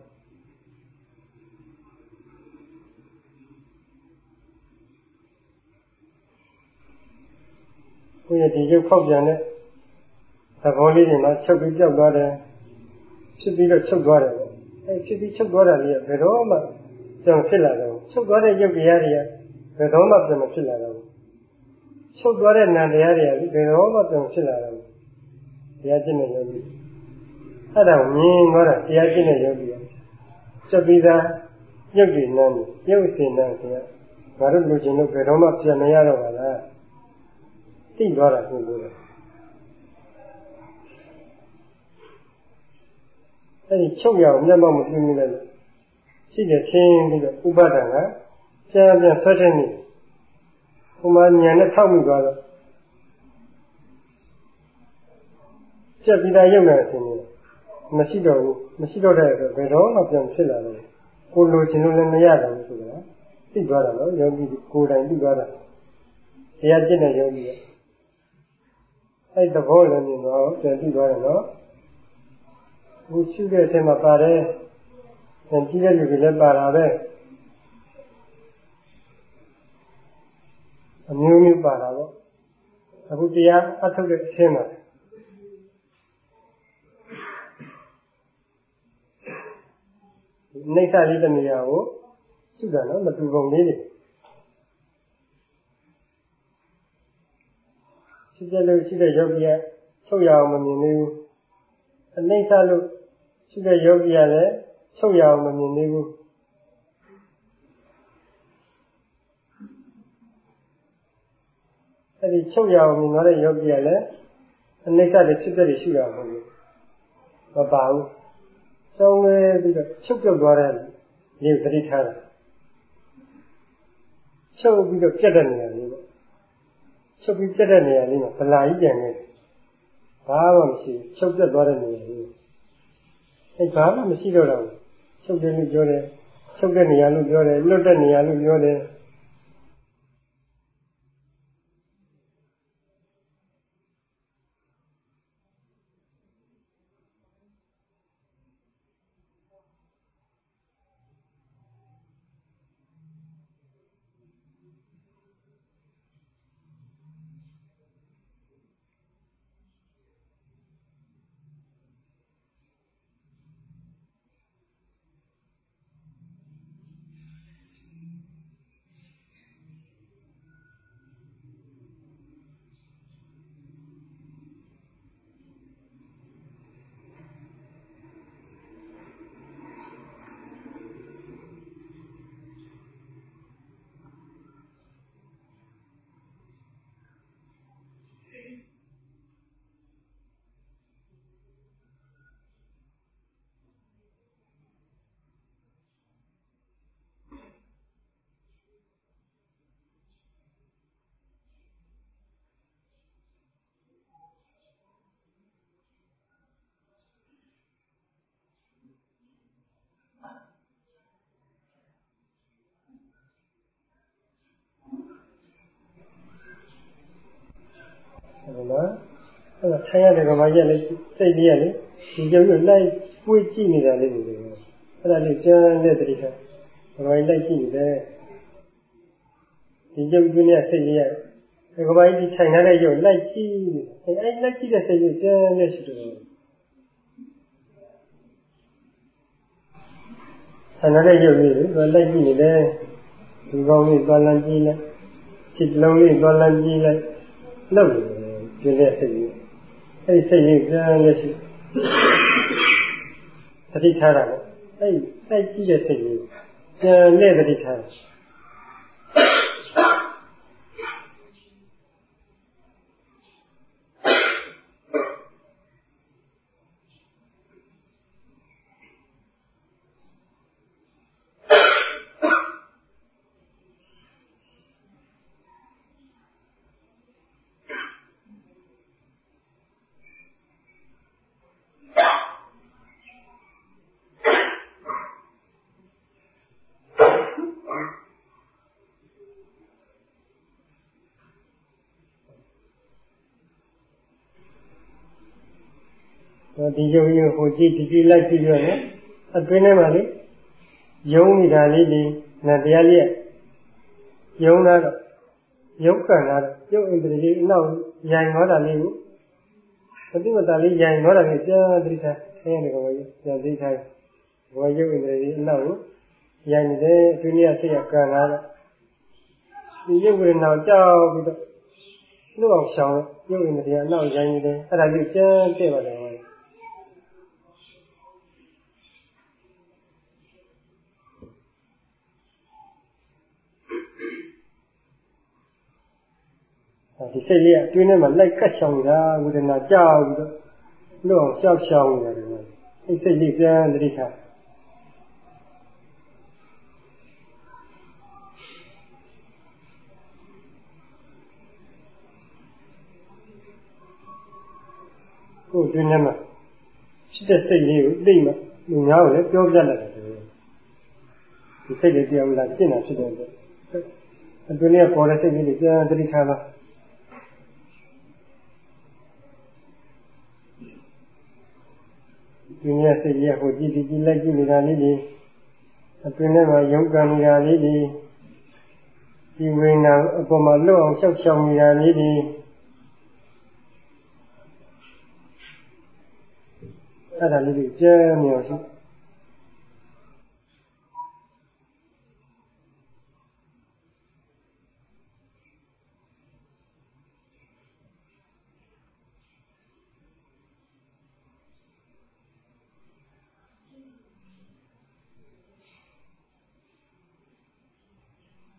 ကိုယ့်ရဲ့ဒီရုပ်ဖောက်ပြန်တဲ့သဘောလေးတွေမှာချုပ်ပြီးပြောက်သွားတယ်ဖြစ်ပြီးတော့ချုပ်သွားတယ်အဲဖြစ်ပြီးချုပ်သွားတာလေးကဘယ်တော့မှကြောင်ဖြစ်လာတော့ချုပ်သွားတဲ့ရုပ်တရားတွေကဘယ်တော့မှပြန်မဖြစ်လာတော့ချုပ်သွားတဲ့နာမ်တရားတွေကဘယ်တော့မှပြန်ဖြစ်လာတော့တရားကျင့်တဲ့ယောဂီအဲ့ဒါမြင်သွားတာတရားကျင့်တဲ့ယောဂီချက်ပြီးသားရုပ်တွေနာမ်ရုပ်စဉ်နာမ်ဆိုတော့ငါတို့လူချင်းတို့ဘယ်တော့မှပြန်မရတော့ပါလားသိသွားတာကိုပြောတယ်အဲဒီချုပ်ရအောင်မျက်မှောက်မပြုမိလိုက်လို့ရှိတယ်ချင်းပြီးတော့ဥပါဒံကပြန်ဆွဲထင်းနေဟိုမှာဉာဏ်နဲ့ထောက်မိသွားတော့ပြက်ပြီးသားရုပ်နဲ့အစဉ်မျိုးမရှိတော့ဘူးမရှိတော့တဲ့အတွက်ဘယ်တော့မှပြန်ဖြစ်လာတယ်ကိုလိုချင်လို့လည်းမရတော့ဘူးဆိုတာသိသွားတာနော်ယောဂီကိုယ်တိုင်သိသွားတာတရားကျင့်တဲ့ယောဂီရဲ့အဲ့သဘောလည်းမြင်တော့ပြန်သိသွားတယ်နော်ဒီရှုတဲ့အချိန်မှာပါတယ်ဉာဏ်ကြီးတဲ့လူတွေလည်းပါတာပဲအမျိုးမျိုးပါတာပေါ့အခုတရားအထုတ်တဲ့အချိန်မှာနိစ္စလေးတနေရာကိုရှုတာနော်မတူပုံလေးတွေရှုကြလို့ရှိတဲ့ယောဂီကချုပ်ရအောင်မမြင်သေးဘူးအနိစ္စလို့ရှိတဲ့ယောဂီကလည်းချုပ်ရအောင်မမြင်သေးဘူးအဲ့ဒီချုပ်ရအောင်မြင်သွားတဲ့ယောဂီကလည်းအနိစ္စတွေဖြစ်တဲ့ရှိတာမဟုတ်ဘူးမပါဘူးစောင်းနေပြီးတော့ချုပ်ပြုတ်သွားတဲ့နေသတိထားတာချုပ်ပြီးတော့ပြတ်တဲ့နေရာလေးပေါ့ချုပ်ပြီးပြတ်တဲ့နေရာလေးမှာဗလာကြီးကြံနေဘာမှမရှိချုပ်ပြတ်သွားတဲ့နေရာလေးအဲဘာမှမရှိတော့တော့ချုပ်တယ်လို့ပြောတယ်ချုပ်တဲ့နေရာလို့ပြောတယ်လွတ်တဲ့နေရာလို့ပြောတယ်ဟုတ်လားအဲ့ဒါထိုင်ရတယ်ကမှရက်လေစိတ်ကြီးရလေဒီကျုပ်လိုက်ပွေးကြည့်နေတာလေးကိုအဲ့ဒါလေးကျန်တဲ့တတိကဘာမှလိုက်ကြည့်နေတယ်ဒီကျုပ်ကလေးစိတ်ကြီးရတယ်ကမှဒီထိုင်ရတဲ့ရုပ်လိုက်ကြည့်အဲ့လိုက်ကြည့်တဲ့စိတ်ကြီးကျန်တဲ့ရှိတယ်ထိုင်ရတဲ့ရုပ်လေးကိုလိုက်ကြည့်နေတယ်ဒီကောင်းလေးသွားလန်းကြည့်လိုက်စိတ်လုံးလေးသွားလန်းကြည့်လိုက်လုပ်နေတယ်စိတ်ကြီးအဲ့စိတ်ကြီးကျန်တဲ့ရှိသတိထားတာပေါ့အဲ့စိုက်ကြည့်တဲ့စိတ်ကြီးကျန်တဲ့သတိထားဒီယုံရင်ဟိုကြည့်ဒီကြည့်လိုက်ကြည့်ရနော်အတွင်းထဲမှာလေယုံနေတာလေးဒီနတရားလေးယုံလာတော့ယုတ်ကန်လာတော့ယုတ်အင်္ဂလိပ်လေးနောက်ရိုင်သွားတာလေးကိုပฏิမတာလေးရိုင်သွားတာလေးပြန်သတိထားအဲဒီကောင်ကြီးပြန်သတိထားဘောယုတ်အင်္ဂလိပ်လေးအနောက်ကိုရိုင်နေတယ်အတွင်းထဲကစိတ်ကကန်လာတော့ဒီယုတ်ဝေဒနာကြောက်ပြီးတော့နှုတ်အောင်ရှောင်ယုတ်အင်္ဂလိပ်အနောက်ရိုင်နေတယ်အဲ့ဒါလေးကျန်တဲ့ပါတယ်ဒီစိတ်လေးအတွင်းထဲမှာလိုက်ကတ်ရှောင်နေတာဝေဒနာကြောက်ပြီးတော့နှုတ်အောင်ရှောင်နေတယ်အဲ့စိတ်လေးပြန်သတိထားကိုယ်အတွင်းထဲမှာဖြစ်တဲ့စိတ်လေးကိုသိမှလူများကိုလည်းပြောပြလိုက်တယ်ဒီစိတ်လေးတရားဝင်လာရှင်းတာဖြစ်တဲ့အတွက်အတွင်းထဲပေါ်တဲ့စိတ်လေးကိုပြန်သတိထားပါဒီနေ့စိတ်ရဟိုကြည့်ဒီလိုက်ကြည့်နေတာလေးတွေအတွင်းထဲမှာယုံကန်နေတာလေးတွေဒီဝိညာဉ်အပေါ်မှာလွတ်အောင်ရှောက်ရှောင်နေတာလေးတွေအဲ့ဒါလေးတွေကျဲနေအောင်ရှိ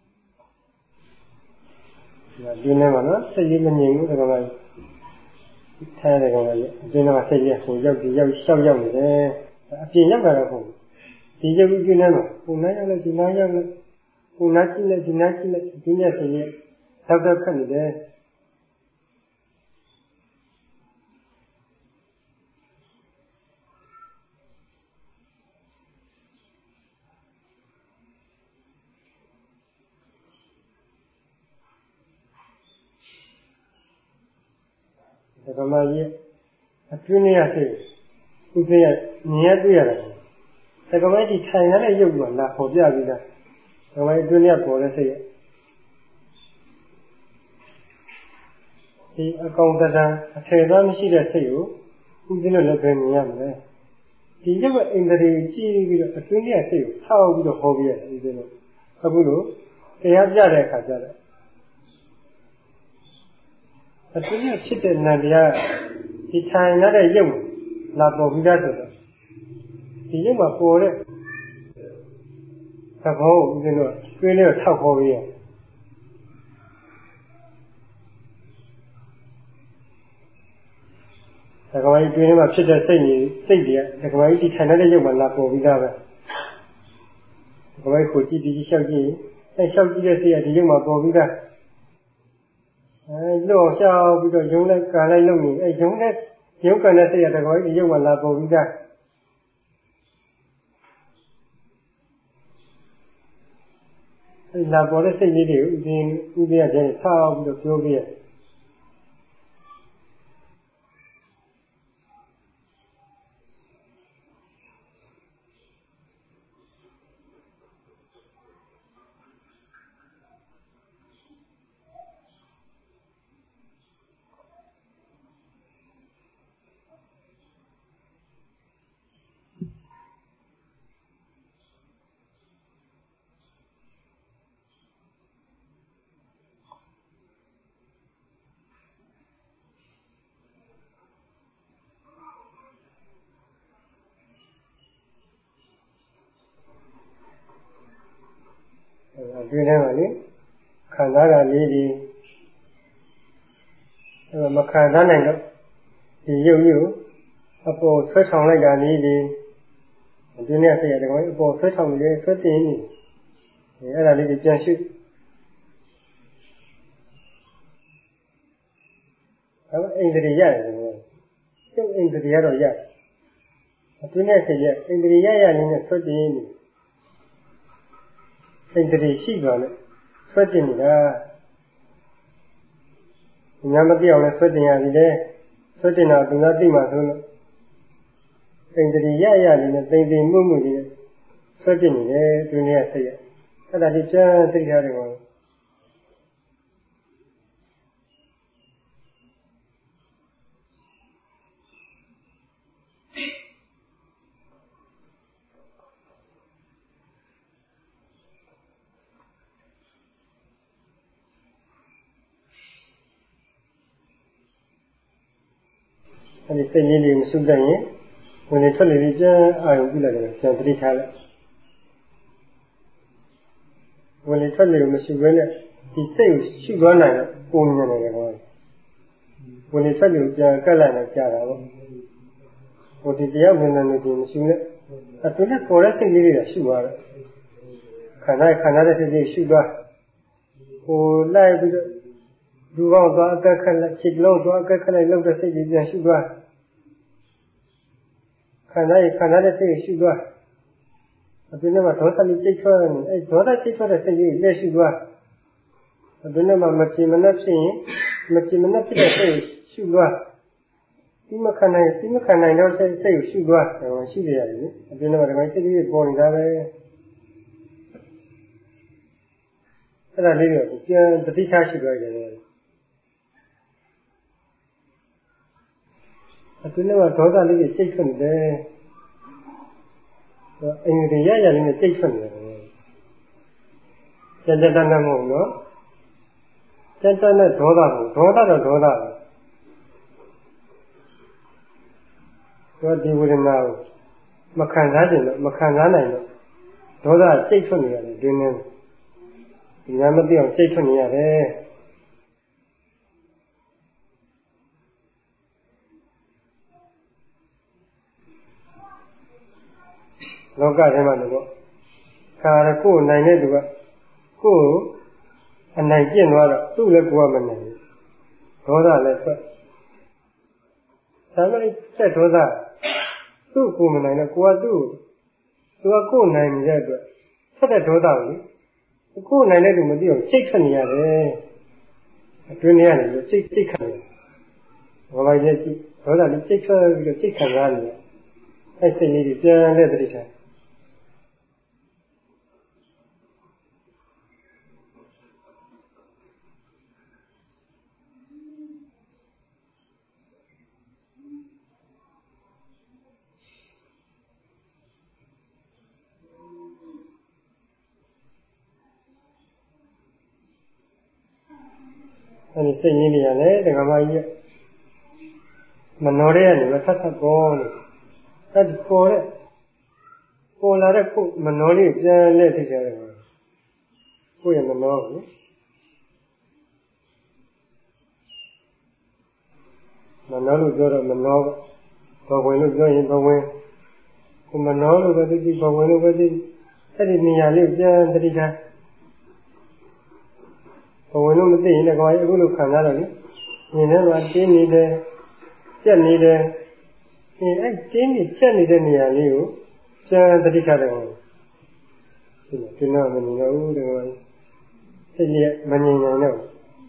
ဒီနေ့မှာနော်စိတ်ရင်းမငြိမ်ဘူးဒါကမှထားတယ်ကောင်လည်းအတွင်းကစိတ်ရဲ့ဟိုရောက်ဒီရောက်ရှောက်ရောက်နေတယ်အပြင်ရောက်တာတော့ဟုတ်ဒီရုပ်အတွင်းထဲမှာဟိုနားရောက်လိုက်ဒီနားရောက်လိုက်ဟိုနားကြည့်လိုက်ဒီနားကြည့်လိုက်ဒီနေ့စိတ်ရဲ့တောက်တော့ခတ်နေတယ်ဓမ္မကြီးအတွင်းရစိတ်ဥစဉ်ရမြင်ရတွေ့ရတယ်ဓမ္မကြီးထိုင်ရတဲ့ရုပ်ကလာပေါ်ပြပြီးသားဓမ္မကြီးအတွင်းရပေါ်တဲ့စိတ်ရဒီအကောင်တတန်အထေသားမရှိတဲ့စိတ်ကိုဥစဉ်နဲ့လည်းပဲမြင်ရမယ်ဒီရုပ်ကအိန္ဒြေကြည့်ပြီးတော့အတွင်းရစိတ်ကိုထောက်ပြီးတော့ဟောပြရတယ်ဥစဉ်လို့အခုလို့တရားပြတဲ့အခါကျတော့အတွင်းဖြစ်တဲ့နံတရားဒီထိုင်ရတဲ့ရုပ်လာပေါ်ပြီးသားဆိုတော့ဒီရုပ်မှာပေါ်တဲ့သဘောကိုဦးဇင်းတို့တွင်းလေးကိုထောက်ပေါ်ပြီးရသက္ကမကြီးတွင်းထဲမှာဖြစ်တဲ့စိတ်တွေကသက္ကမကြီးဒီထိုင်ရတဲ့ရုပ်မှာလာပေါ်ပြီးသားပဲသက္ကမကြီးကိုကြည့်ပြီးလျှောက်ကြည့်အဲလျှောက်ကြည့်တဲ့စိတ်ကဒီရုပ်မှာပေါ်ပြီးသားလောရှောက်ပြီးတော့ယုံလိုက်ကာလိုက်လုပ်နေယုံတဲ့ယုံကန်တဲ့စိတ်ရတဲ့ကောဒီယုံမှာလာပေါ်ပြီးသားလာပေါ်တဲ့စိတ်လေးတွေကိုဥစဉ်ရတယ်ဆောက်ပြီးတော့ပြောပြရအတွင်းထဲမှာလေခံစားတာလေးဒီမခံစားနိုင်တော့ဒီရုပ်ကြီးကိုအပေါ်ဆွဲဆောင်လိုက်တာလေးဒီအတွင်းထဲစိတ်ရတယ်ကောအပေါ်ဆွဲဆောင်နေဆွဲတင်နေအဲ့ဒါလေးကိုပြန်ရှုအဲ့အိန္ဒြေရတယ်ကောစိတ်အိန္ဒြေရတော့ရအတွင်းထဲစိတ်ရအိန္ဒြေရနေတဲ့ဆွဲတင်နေစိတ်တည်းရှိသွားလို့ဆွဲတင်နေတာညာမသိအောင်လည်းဆွဲတင်ရပြီလေဆွဲတင်တာသူကသိမှဆိုလို့စိတ်တည်းရနေနဲ့သိသိမှုမှုကြီးဆွဲတင်နေတယ်သူနေရစိတ်ရအဲ့ဒါလေးပြန်သိထားတယ်ကောအဲ့ဒီစိတ်ရင်းတွေမစုတတ်ရင်ဝင်နေထွက်နေပြီးပြန်အာရုံပြုလိုက်တယ်ပြန်သတိထားလိုက်ဝင်နေထွက်နေလို့မရှိဘဲနဲ့ဒီစိတ်ကိုရှုသွားနိုင်တော့ပုံမြင်နေတယ်ကောဝင်နေထွက်နေပြန်ကပ်လိုက်တော့ကြာတာပေါ့ဟိုဒီတရားဝင်နေတယ်မရှိနဲ့အတွင်းနဲ့ပေါ်တဲ့စိတ်လေးတွေကရှုသွားတယ်ခန္ဓာတဲ့စိတ်လေးရှုသွားဟိုလိုက်ပြီးတော့လူကောင်းသွားအကက်ခက်လိုက်ခြေလုံးသွားအကက်ခက်လိုက်လောက်တဲ့စိတ်ကြီးပြန်ရှုသွားခန္ဓာတဲ့စိတ်ကိုရှုသွားအတွင်းထဲမှာဒေါသလေးစိတ်ထွက်နေအဲဒေါသစိတ်ထွက်တဲ့စိတ်ကြီးလက်ရှုသွားအတွင်းထဲမှာမကြည်မနှက်ဖြစ်ရင်မကြည်မနှက်ဖြစ်တဲ့စိတ်ကိုရှုသွားဒီမခံနိုင်တော့စိတ်ကိုရှုသွားရှိကြရတယ်လေအတွင်းထဲမှာဒီမှာစိတ်ကြီးပေါ်နေတာပဲအဲ့ဒါလေးကိုပြန်တတိထားရှုသွားကြတယ်အတွင်းထဲမှာဒေါသလေးတွေစိတ်ထွက်နေတယ်အင်္ဂရိယလေးနဲ့စိတ်ထွက်နေတယ်ကြံတန်းမဟုတ်နော်ကြံတန်းနဲ့ဒေါသမဟုတ်ဒေါသတော့ဒေါသပဲဒီဝေဒနာကိုမခံစားခြင်းတော့မခံစားနိုင်တော့ဒေါသစိတ်ထွက်နေရတယ်တွင်နေဒီညာမသိအောင်စိတ်ထွက်နေရတယ်လောကထဲမှာတော့ခါရကိုယ်နိုင်တဲ့သူကကိုယ်အနိုင်ကျင့်သွားတော့သူ့လည်းကိုယ်ကမနိုင်ဘူးဒေါသလည်းထွက်ဒါပေမဲ့ဆက်ဒေါသသူ့ကိုယ်မနိုင်တော့ကိုယ်ကသူကကိုယ်နိုင်နေတဲ့အတွက်ဆက်တဲ့ဒေါသကိုကိုယ်နိုင်တဲ့သူမသိအောင်စိတ်ခတ်နေရတယ်အတွင်းထဲကနေလို့စိတ်ခတ်နေဘာလိုက်လဲဒေါသလေးစိတ်ထွက်ပြီးတော့စိတ်ခံစားနေတယ်အဲ့စိတ်လေးတွေပြန်လဲတတိထားအဲ့ဒီစိတ်ရင်းတွေရတယ်ဒကာမကြီးကမနှောတဲ့ကနေမဆက်ဆက်ပေါ်နေအဲ့ဒီပေါ်လာတဲ့ကိုမနှောလေးပြန်လဲထိကြတယ်ကိုရမနှောဘူးမနှောလို့ပြောတော့မနှောဘဝင်လို့ပြောရင်ဘဝင်ကိုမနှောလို့ပဲသိဘဝင်လို့ပဲသိအဲ့ဒီနေရာလေးပြန်တတိထားဘဝင်လို့မသိရင်လည်းခေါင်းအခုလိုခံရတော့လေမြင်ထဲမှာတင်းနေတယ်ကျက်နေတယ်အဲ့တင်းနေကျက်နေတဲ့နေရာလေးကိုပြန်တတိထားတယ်ဟုတ်ဒီတော့မမြင်တော့ဘူးဒီကောင်စိတ်ကြီးမငြိမ်နိုင်တော့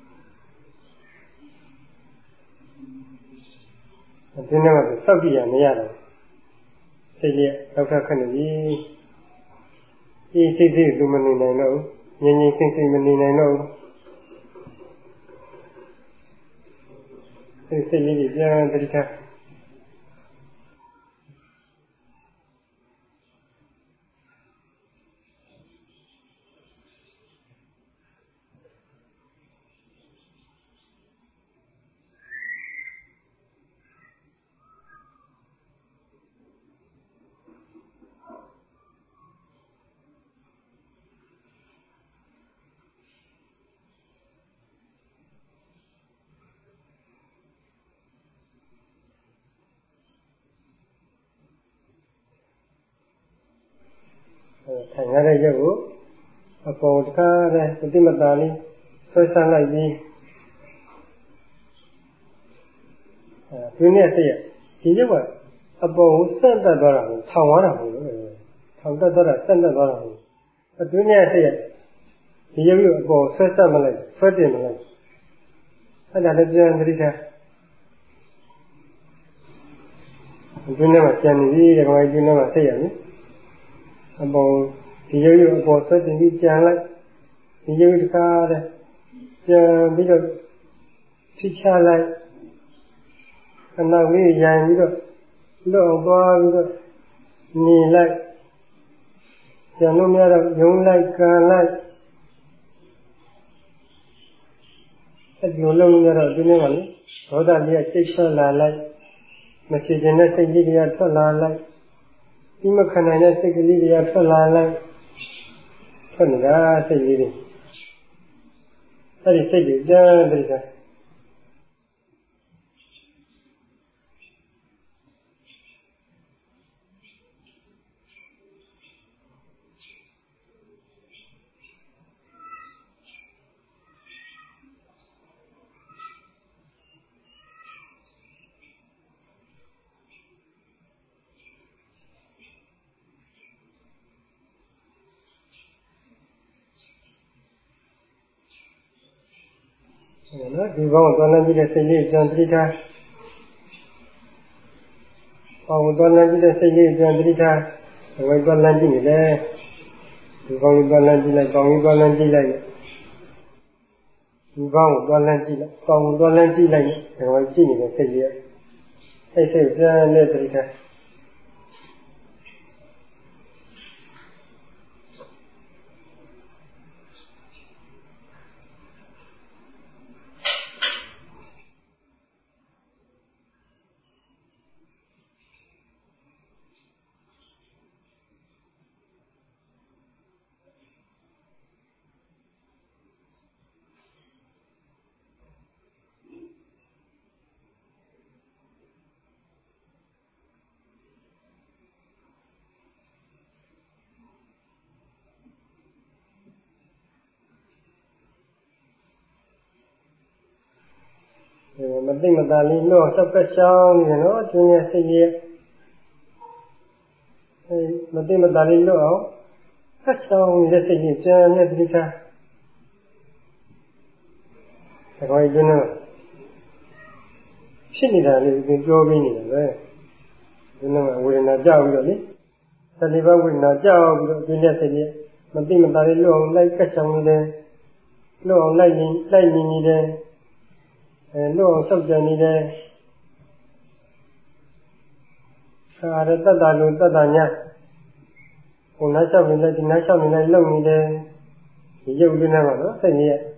ဒီနေ့ကစောက်ကြည့်ရမရတော့စိတ်ကြီးတော့ခက်နေပြီဒီစိတ်ကြီးသူမနေနိုင်တော့ငြိမ်ငြိမ်စိတ်မနေနိုင်တော့စိတ်လေးကြီးပြန်တတိထားထိုင်ရတဲ့ရုပ်ကိုအပေါ်တကားတဲ့ပฏิမတာလေးဆွဲဆန်းလိုက်ပြီးဒီနေ့တည်းဒီရုပ်ကအပေါ်ကိုဆက်တက်သွားတာကိုထောင်သွားတာဘူးလို့ထောင်တက်သွားတာဆက်တက်သွားတာဘူးအတွင်းထဲတည်းဒီရုပ်ကိုအပေါ်ဆွဲဆက်မလိုက်ဆွဲတင်မလိုက်အဲ့ဒါလည်းပြန်သတိထားအတွင်းထဲမှာကြံနေပြီဒီကောင်အတွင်းထဲမှာသိရပြီအပေါ်ဒီရုပ်အပေါ်ဆွဲတင်ပြီးကြံလိုက်ဒီရုပ်တကားတဲ့ကြံပြီးတော့ထိချလိုက်ခဏလေးရံပြီးတော့လွတ်အောင်သွားပြီးတော့နေလိုက်ကြံလို့များတော့ယုံလိုက်ကန်လိုက်အဲ့ဒီလိုလုံးရတော့ဒီနေ့ကလေဒေါသကြီးကစိတ်ထွက်လာလိုက်မရှိခြင်းနဲ့စိတ်ကြီးတွေကထွက်လာလိုက်ဒီမခံနိုင်တဲ့စိတ်ကလေးတွေကထွက်လာလိုက်ထွက်နေတာစိတ်လေးတွေအဲ့ဒီစိတ်တွေကြားတယ်ကနော်ဒီဘောင်းတော်လန်းကြည့်တဲ့စိတ်လေးပြန်သတိထားဘောင်းတော်လန်းကြည့်တဲ့စိတ်လေးပြန်သတိထားဝိုင်းတော်လန်းကြည့်နေတယ်ဒီဘောင်းတော်လန်းကြည့်လိုက်ဘောင်းတော်လန်းကြည့်လိုက်ဒီဘောင်းတော်လန်းကြည့်လိုက်ဘောင်းတော်လန်းကြည့်လိုက်ဒီဝိုင်းကြည့်နေတဲ့စိတ်လေးစိတ်ပြန်နဲ့သတိထားမသိမသာလေးလို့စောက်ကရှောင်းနေတယ်နော်ကျွင်းရဲ့စိတ်ရဲ့မသိမသာလေးလို့အောင်ကရှောင်းနေတဲ့စိတ်ကြီးကြံတဲ့တိထားဒါကောကျွင်းတော့ဖြစ်နေတာလေးကိုပြောပြီးနေတာပဲကျွင်းကဝေဒနာကြောက်ပြီးတော့လေသတိပဝေဒနာကြောက်ပြီးတော့ကျွင်းရဲ့စိတ်ကြီးမသိမသာလေးလို့အောင်လိုက်ကရှောင်းနေတယ်လို့အောင်လိုက်နေနေတယ်လို့အောင်ဆောက်ကြနေတယ်အာရတ္တလိုတတ္တညာဟိုနားလျှောက်နေလိုက်ဒီနားလျှောက်နေလိုက်လုံနေတယ်ဒီရုပ်ရင်းထဲမှာနော်စိတ်ကြီးရဲ့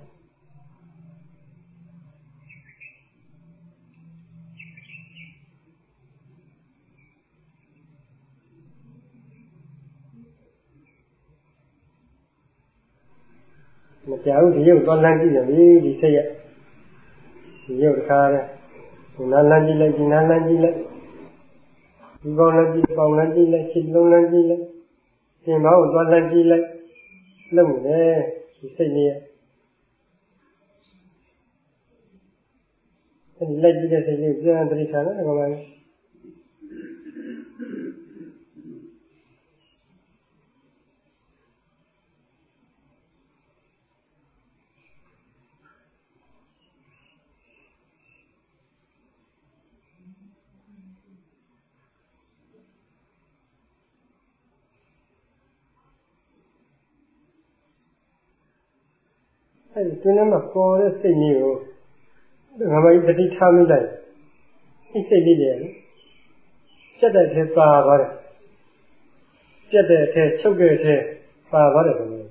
မကြောက်ဒီရုပ်သွားလမ်းကြည့်ရပြီဒီစိတ်ရဲ့ဒီရုပ်တစ်ခါလဲဒီနားလမ်းကြည့်လိုက်ဒီနားလမ်းကြည့်လိုက်ဒီကောင်းလမ်းကြည့်ပေါင်းလမ်းကြည့်လိုက်ခြေလုံးလမ်းကြည့်လိုက်ရှင်ဘောင်းသွားလမ်းကြည့်လိုက်လုံနေဒီစိတ်ရဲ့အဲဒီလိုက်ကြည့်တဲ့စိတ်လေးပြန်တရိခါနဲ့ကောင်းပါလေအဲဒီတွင်းထဲမှာပေါ်တဲ့စိတ်ကြီးကိုငါမကြီးတတိထားမိလိုက်ဒီစိတ်လေးတွေပြတ်တဲ့အထဲပါသွားတယ်ပြတ်တဲ့အထဲချုပ်တဲ့အထဲပါသွားတယ်ခင်ဗျ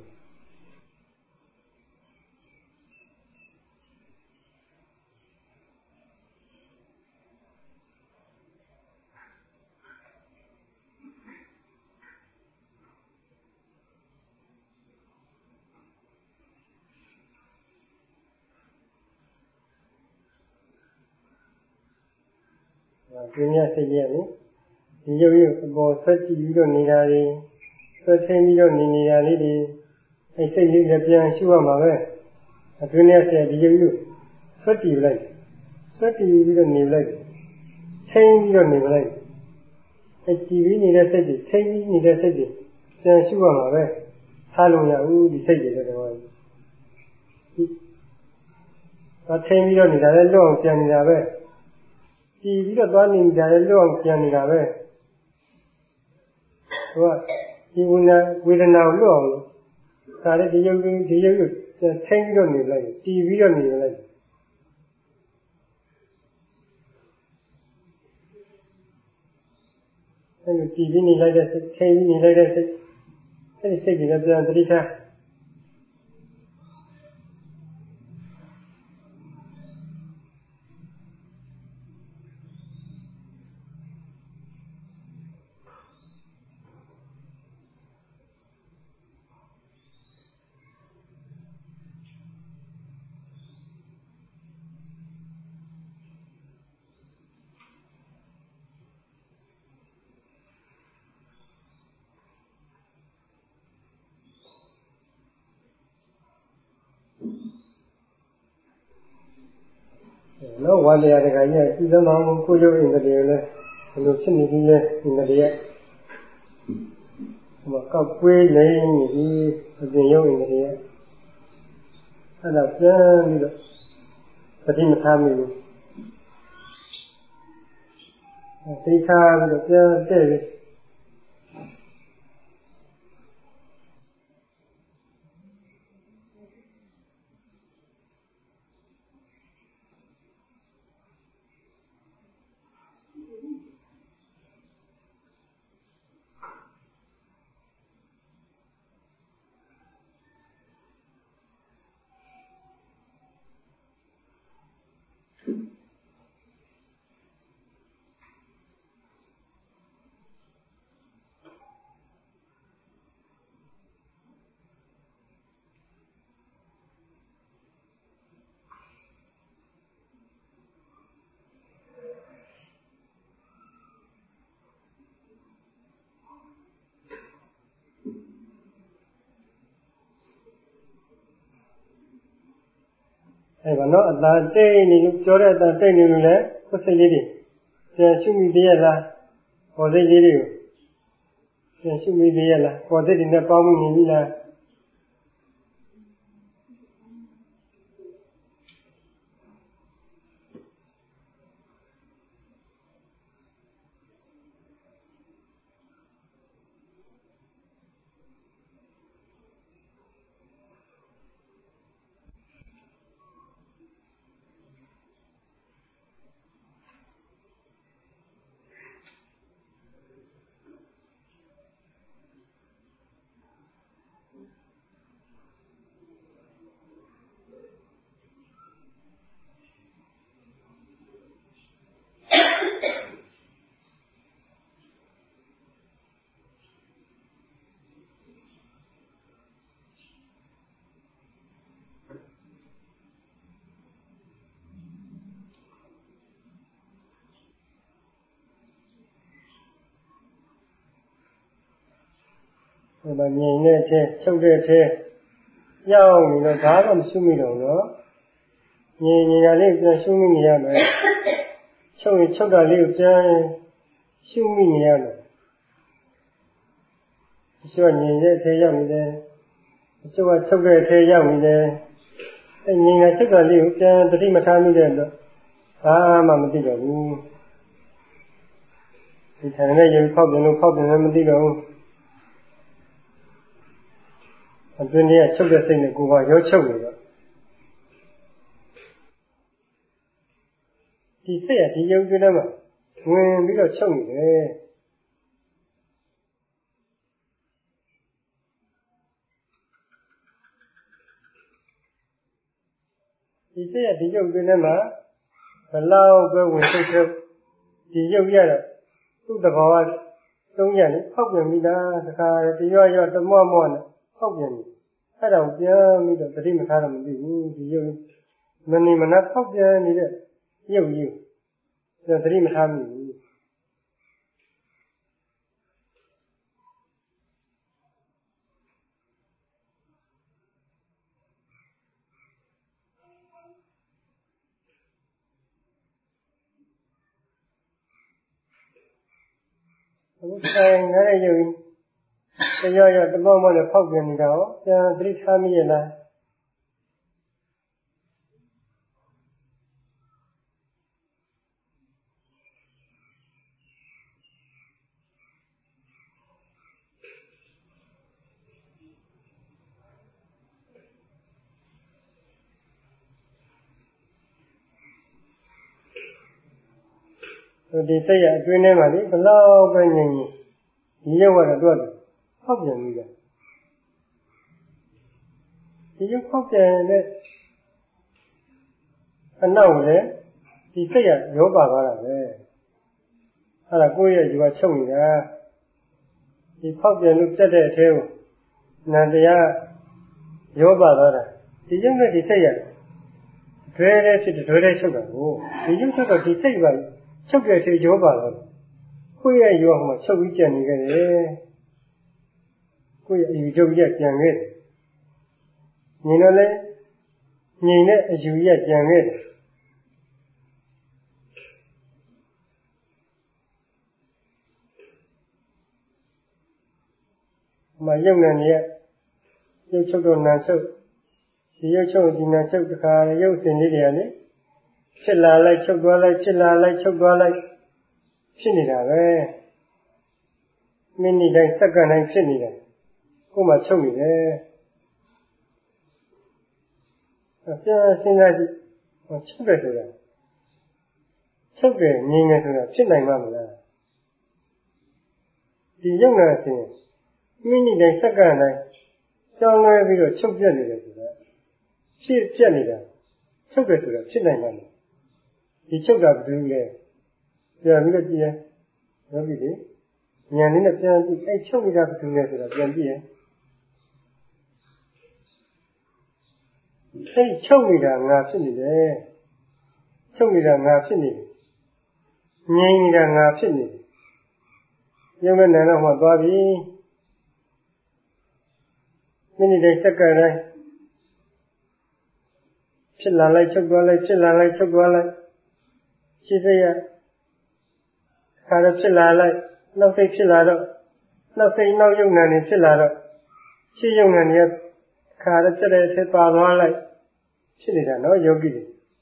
ဒီမြတ်စိတ်ရဲ့ဒီရုပ်ရည်အပေါ်ဆက်ကြည့်ပြီးတော့နေတာတွေဆက်ထင်းပြီးတော့နေတာလေးတွေအဲစိတ်လေးလည်းပြန်ရှုရမှာပဲအတွင်းထဲဆက်ဒီရုပ်ရည်ဆွတ်တည်လိုက်ဆွတ်တည်ပြီးတော့နေလိုက်ထင်းပြီးတော့နေလိုက်အဲကြည်ပြီးနေတဲ့စိတ်တွေထင်းပြီးနေတဲ့စိတ်တွေပြန်ရှုရမှာပဲထားလို့ရဘူးဒီစိတ်တွေလည်းတော့ဒါထင်းပြီးတော့နေတာလည်းလွတ်အောင်ကြံနေတာပဲကြည်ပြီးတော့သွားနေကြတယ်လို့အောင်ကြံနေတာပဲဟိုကဒီဝေဒနာကိုလွတ်အောင်ဒါလည်းဒီရုပ်ထိန်းပြီးတော့နေလိုက်ကြည်ပြီးတော့နေလိုက်အဲဒီကြည်ပြီးနေလိုက်တဲ့စိတ်ထိန်းပြီးနေလိုက်တဲ့စိတ်အဲဒီစိတ်ကြီးလည်းပြန်တတိထားနော်ဝါလျာတခါကြီးကပြည်သမောင်ကိုရုပ်အင်္ဂလိပ်လည်းဘယ်လိုဖြစ်နေပြီလဲအင်္ဂလိပ်ရဲ့ဟိုမှာကောက်ကွေးလိမ့်နေပြီအပြင်ရုပ်အင်္ဂလိပ်ရဲ့အဲ့ဒါပြန်ပြီးတော့ပฏิမထားမိဘူးသိခါပြီးတော့ပြန်တဲ့ပြီးဘာလို့အသာတိတ်နေလို့ပြောတဲ့အသာတိတ်နေလို့လဲကိုယ်စိတ်လေးတွေပြန်ရှုမိသေးရဲ့လားဟောစိတ်လေးတွေကိုပြန်ရှုမိသေးရဲ့လားဟောစိတ်တွေနဲ့ပေါင်းမှုနေပြီလားမြင်တဲ့အထဲချုပ်တဲ့အထဲရောက်နေတော့ဘာမှမရှုမိတော့နော်မြင်နေတာလေးပြန်ရှုမိနေရမယ်ချုပ်ရင်ချုပ်တာလေးကိုပြန်ရှုမိနေရမယ်တချို့ကမြင်တဲ့အထဲရောက်နေတယ်တချို့ကချုပ်တဲ့အထဲရောက်နေတယ်အဲမြင်တာချုပ်တာလေးကိုပြန်သတိမထားမိတဲ့အတွက်ဘာမှမသိတော့ဘူးဒီထိုင်နေတဲ့ရုပ်ဖောက်ပြန်လို့ဖောက်ပြန်လည်းမသိတော့ဘူးအတွင်းထဲကချုပ်တဲ့စိတ်နဲ့ကိုယ်ကရောချုပ်နေတော့ဒီစိတ်ကဒီယုံကြည်တဲ့မှာဝင်ပြီးတော့ချုပ်နေတယ်ဒီစိတ်ကဒီယုံကြည်တဲ့မှာဘလောက်ပဲဝင်ချုပ်ဒီယုံရတော့သူ့သဘောကသုံးရတယ်ဖောက်ပြန်ပြီးသားတခါတရွတမော့မော့နဲ့ဖောက်ပြန်ပြီအဲ့ဒါကိုပြန်ပြီးတော့သတိမထားတော့မသိဘူးဒီရုပ်မနေမနာဖောက်ပြန်နေတဲ့ရုပ်ကြီးကိုသတိမထားမိဘူးအခုဆိုင်နေတဲ့ရုပ်ကြီးတမော့မော့နဲ့ဖောက်ပြန်နေတာကိုပြန်သတိထားမိရဲ့လားဒီစိတ်ရအတွင်းထဲမှာလေဘလောက်ပဲငြိမ်ငြိမ်ဒီရုပ်ကတော့သူကဖောက်ပြန်ပြီးတာဒီရုပ်ဖောက်ပြန်တဲ့အနောက်လည်းဒီစိတ်ရရောပါသွားတာပဲအဲ့ဒါကိုယ့်ရဲ့ယူကချုပ်နေတာဒီဖောက်ပြန်လို့ပြတ်တဲ့အထဲကိုနန္တရားရောပါသွားတာဒီရုပ်နဲ့ဒီစိတ်ရတွဲတဲ့ဖြစ်တွဲတဲ့ချုပ်တာကိုဒီရုပ်ချုပ်တော့ဒီစိတ်ပါချုပ်တဲ့အထဲရောပါသွားတယ်ကိုယ့်ရဲ့ယူကမှချုပ်ပြီးကြံနေခဲ့တယ်ကိုယ့်ရဲ့အယူချုပ်ရက်ကြံခဲ့တယ်မြင်တော့လဲငြိမ်တဲ့အယူရက်ကြံခဲ့တယ်မယုံနေရရုပ်ချုပ်တော့နာချုပ်ဒီရုပ်ချုပ်ဒီနာချုပ်တခါရုပ်စင်လေးတွေကလေဖြစ်လာလိုက်ချုပ်သွားလိုက်ဖြစ်လာလိုက်ချုပ်သွားလိုက်ဖြစ်နေတာပဲမိနစ်တိုင်းစက္ကန့်တိုင်းဖြစ်နေတယ်ကိုယ်မှချုပ်နေတယ်ပြန်စဉ်းစားကြည့်ချုပ်တယ်ဆိုတာချုပ်တယ်ငြင်းတယ်ဆိုတာဖြစ်နိုင်မှာမလားဒီရုပ်နာစဉ်မိနစ်တိုင်းစက္ကန့်တိုင်းကြောင်းလဲပြီးတော့ချုပ်ပြတ်နေတယ်ဆိုတာဖြစ်ပြတ်နေတာချုပ်တယ်ဆိုတာဖြစ်နိုင်မှာမလားဒီချုပ်တာဘယ်လိုလဲပြန်ပြီးတော့ကြည့်ရင်ယောဂီတွေဉာဏ်လေးနဲ့ပြန်ကြည့်အဲ့ချုပ်နေတာဘယ်လိုလဲဆိုတာပြန်ကြည့်ရင်အဲ့ချုပ်နေတာငါဖြစ်နေတယ်ချုပ်နေတာငါဖြစ်နေတယ်ငြိမ်နေတာငါဖြစ်နေတယ်ရုပ်နဲ့နာမ်တော့မှသွားပြီမိနစ်တိုင်းစက္ကန့်တိုင်းဖြစ်လာလိုက်ချုပ်သွားလိုက်ဖြစ်လာလိုက်ချုပ်သွားလိုက်ရှိစိတ်ရခါတော့ဖြစ်လာလိုက်နောက်စိတ်ဖြစ်လာတော့နောက်စိတ်နောက်ယုံနာနေဖြစ်လာတော့ရှင်းယုံနာနေခါတော့ဖြစ်တဲ့အဖြစ်ပါသွားလိုက်ဖြစ်နေတာနော်ယောဂီတွေ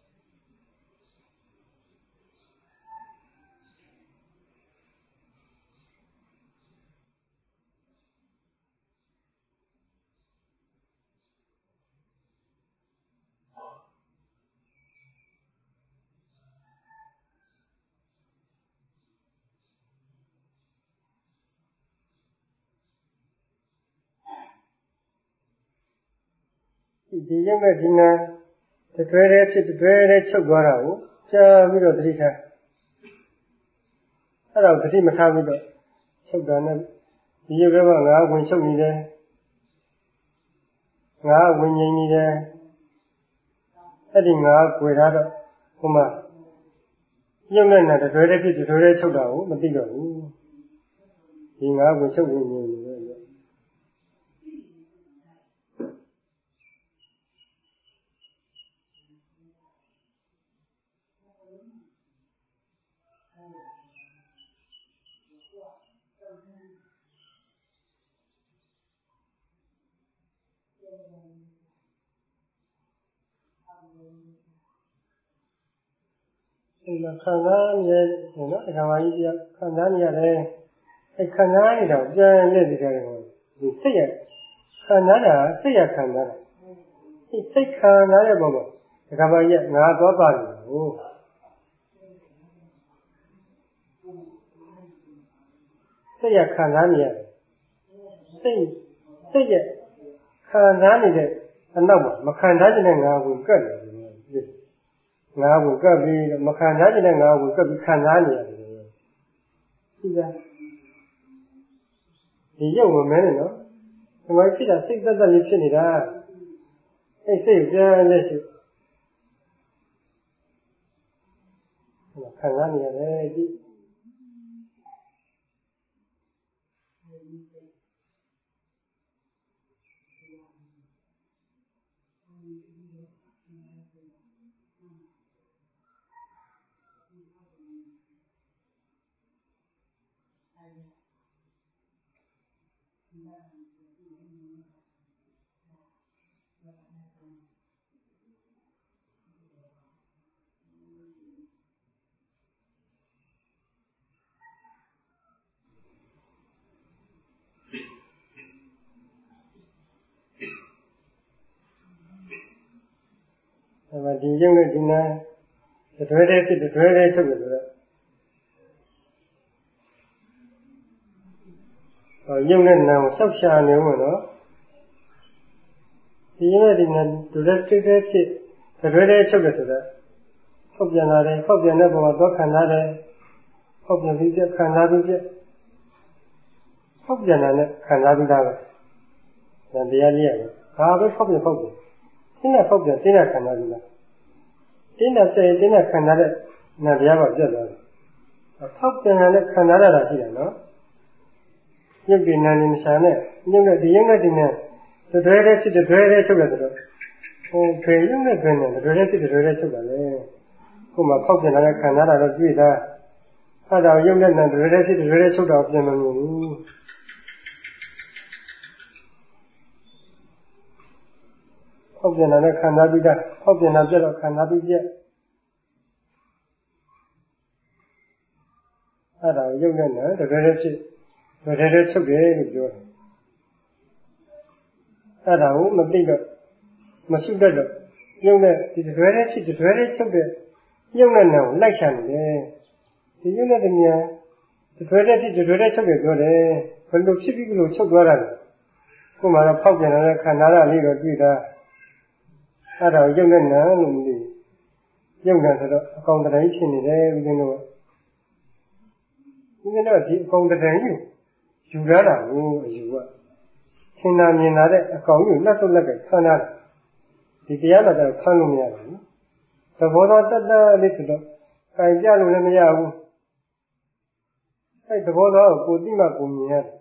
ဒီရုပ်နဲ့ဒီနာတတွဲတည်းဖြစ်တတွဲတည်းချုပ်သွားတာကိုကြားပြီးတော့သတိထားအဲ့တော့သတိမထားပြီးတော့ချုပ်တာနဲ့ဒီရုပ်ကငါဝင်ချုပ်နေတယ်ငါဝင်ငြိမ်နေတယ်အဲ့ဒီငါကွယ်ထားတော့ဟိုမှာရုပ်နဲ့နာတတွဲတည်းဖြစ်တတွဲတည်းချုပ်တာကိုမသိတော့ဘူးဒီငါဝင်ချုပ်ဝင်ငြိမ်နေတယ်ခံစားနေရနော်အခါမကြီးကခံစားနေရတယ်အဲခံစားနေတာပြန်လက်ပြီးကြတယ်ဒီစိတ်ရခံစားတာစိတ်ရခံစားတာဒီစိတ်ခံစားတဲ့ပုံမှာအခါမကြီးကငါသွားပါတယ်ဟုတ်စိတ်ရခံစားနေရတယ်စိတ်ရခံစားနေတဲ့အနောက်မှာမခံစားတဲ့ငါကိုကတ်နေတယ်ငါကိုကပ်ပြီးမခံစားချင်တဲ့ငါကိုကပ်ပြီးခံစားနေရတယ်ဒီကဒီရုပ်မမဲနဲ့နော်ဒီမှာဖြစ်တာစိတ်သက်သက်လေးဖြစ်နေတာအဲ့စိတ်ပြန်လက်ရှိခံစားနေရတယ်ဒီဒီရုပ်နဲ့ဒီနာတတွဲတည်းဖြစ်တတွဲတည်းချုပ်တယ်ဆိုတော့ရုပ်နဲ့နာကိုဆောက်ရှာနေဦးနော်ဒီရုပ်နဲ့ဒီနာတတွဲတည်းဖြစ်တတွဲတည်းချုပ်တယ်ဆိုတော့ဖောက်ပြန်လာတယ်ဖောက်ပြန်တဲ့ပုံမှာသွားခံစားတယ်ဖောက်ပြန်ပြီးပြခံစားပြီးပြဖောက်ပြန်တာနဲ့ခံစားပြီးသားပဲဒါတရားကြီးရတယ်ဘာပဲဖောက်ပြန်တင်းနဲ့ဖောက်ပြန်တင်းနဲ့ခံစားပြီးသားတင်းနဲ့ပြည့်တင်းနဲ့ခံစားတဲ့နာတရားကပြတ်သွားတယ်ဖောက်ပြန်တဲ့ခံစားရတာရှိတယ်နော်ရုပ်တည်နာနေရှာနဲ့ရုပ်နဲ့ဒီရုပ်နဲ့ဒီနဲ့တတွဲတည်းဖြစ်တတွဲတည်းချုပ်တယ်ဆိုတော့ဟိုဖေရုပ်နဲ့ဖေနဲ့တတွဲတည်းဖြစ်တတွဲတည်းချုပ်တာလေခုမှဖောက်ပြန်တဲ့ခံစားတာတော့တွေ့တာအဲ့ဒါရုပ်နဲ့နာတတွဲတည်းဖြစ်တတွဲတည်းချုပ်တာပြန်မမြင်ဘူးဖောက်ပြန်တဲ့ခံစားပြီးသားဖောက်ပြန်တာပြတ်တော့ခံစားပြီးပြတ်အဲ့ဒါရုပ်နဲ့နာတတွဲတည်းဖြစ်တတွဲတည်းချုပ်တယ်လို့ပြောတယ်အဲ့ဒါကိုမသိတော့မရှိတတ်တော့ရုပ်နဲ့ဒီတတွဲတည်းဖြစ်တတွဲတည်းချုပ်တဲ့ရုပ်နဲ့နာကိုလိုက်ရှာနေတယ်ဒီရုပ်နဲ့တည်းများတတွဲတည်းဖြစ်တတွဲတည်းချုပ်တယ်ပြောတယ်ဘယ်လိုဖြစ်ပြီးလို့ချုပ်သွားတာလဲခုမှတော့ဖောက်ပြန်တဲ့ခံစားရလေးတော့တွေ့တာအဲ့ဒါရုပ်နဲ့နာလို့မသိရုပ်နဲ့ဆိုတော့အကောင်တိုင်းဖြစ်နေတယ်ဦးဇင်းတို့ကဒီအကောင်တိုင်းယူရတာကိုအယူကသင်္နာမြင်လာတဲ့အကောင်ကြီးလက်စုပ်လက်ကဆန်းတာဒီတရားမှာတော့ဆန်းလို့မရဘူးသဘောတော်တတ်လေးဆိုတော့ခိုင်ကြလို့လည်းမရဘူးအဲ့သဘောတော်ကိုတိမှကိုမြင်ရတယ်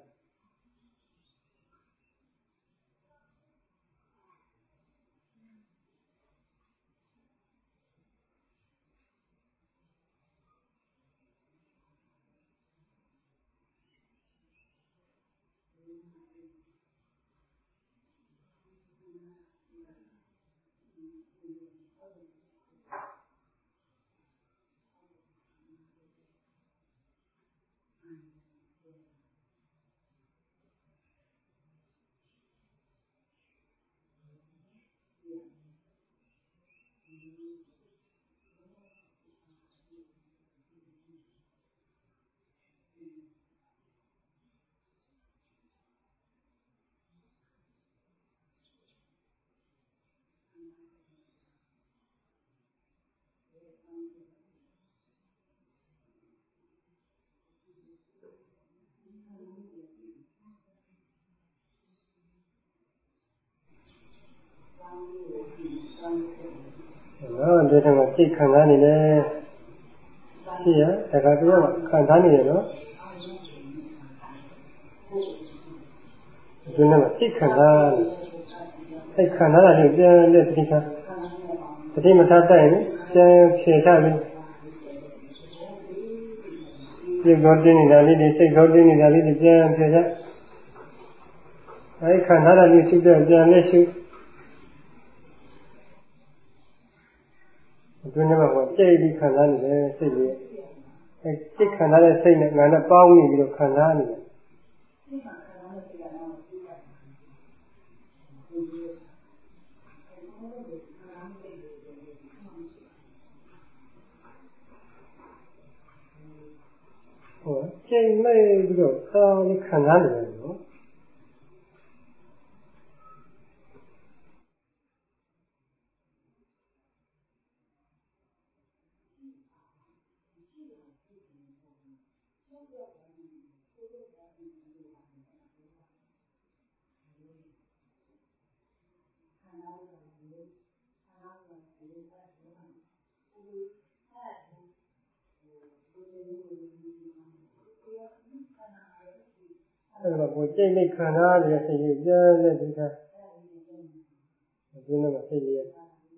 Dia dengan cik kanan ini, siapa? Saya kata dia kanan ini, no. Dia dengan cik kanan, cik kanan ada dia pergi Jadi masa ini, dia cerita ni. Dia gorden ni dah ni, dia gorden ni dah ni, dia cerita. Ay kanan ni sudah dia lesu. Tôi nói mà chơi đi khán giả này chơi gì? Chơi khán giả này chơi này ngài nó bao nhiêu điều khán giả này? Chơi mấy điều sao đi khán giả này nữa? Mà buổi chơi này khán giả thì sẽ gì chứ là gì cả? Tôi nói mà chơi gì?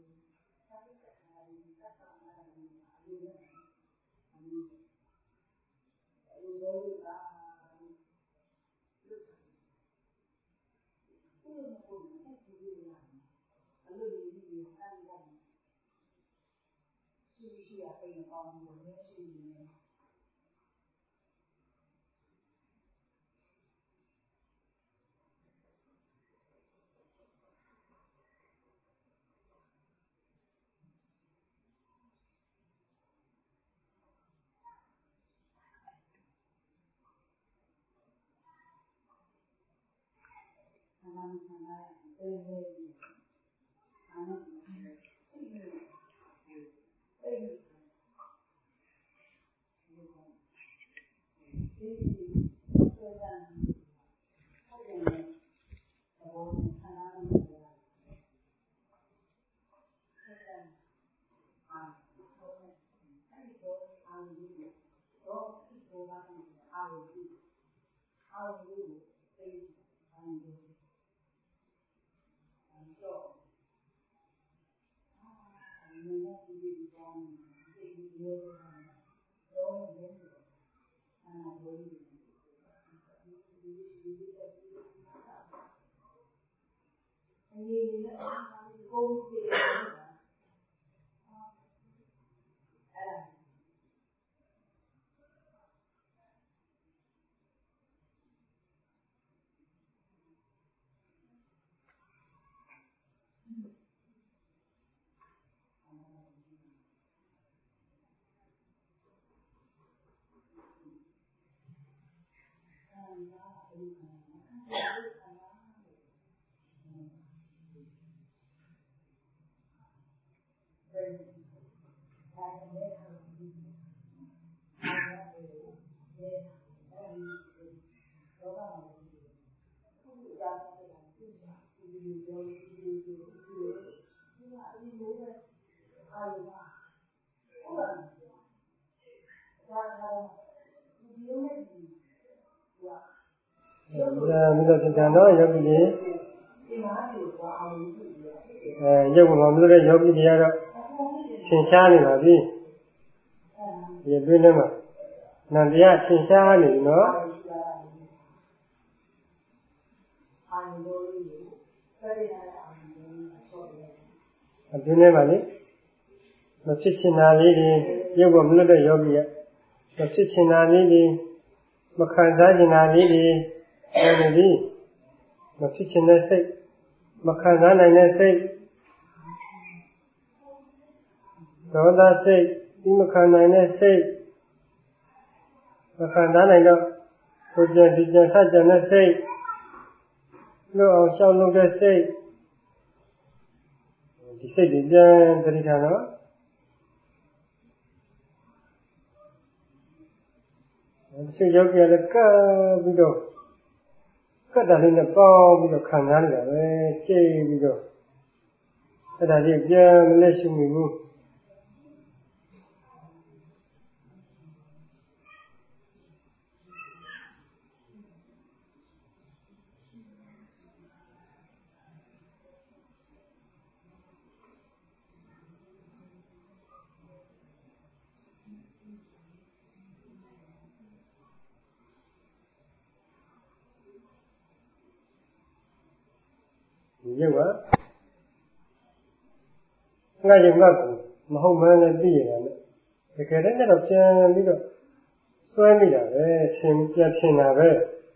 Mình là tình nói giống gì? Giống mà mình là giống gì đó? Thiên sa này là gì? Vậy bên này mà, nàng đi à thiên sa này nó. Bên này mà đi, nó chỉ nào đi đi, giống mà mình là giống gì? Nó chỉ nào đi đi, mà khai giá gì nào đi đi. Này đi, mà phía trên này xây, mà khán giả này này xây, ဒေါသစိတ်ဒီမခံနိုင်တဲ့စိတ်မခံနိုင်တော့ကိုယ်ကြံဒီကြံဆကြံတဲ့စိတ်လို့အောင်ရှောက်လို့တဲ့စိတ်ဒီစိတ်တွေပြန်တတိထားတော့စိတ်ရောက်ကြတဲ့ကပ်ပြီးတော့ကတ်တာလေးနဲ့ပေါင်းပြီးတော့ခံစားနေတာပဲကျိတ်ပြီးတော့အဲ့ဒါကြီးပြန်မလက်ရှိမိဘူးရုပ်ကငါရုပ်ကမဟုတ်မှန်းလည်းသိရတယ်တကယ်တည်းတော့ပြန်ပြီးတော့စွဲမိတာပဲပြန်ထင်တာပဲ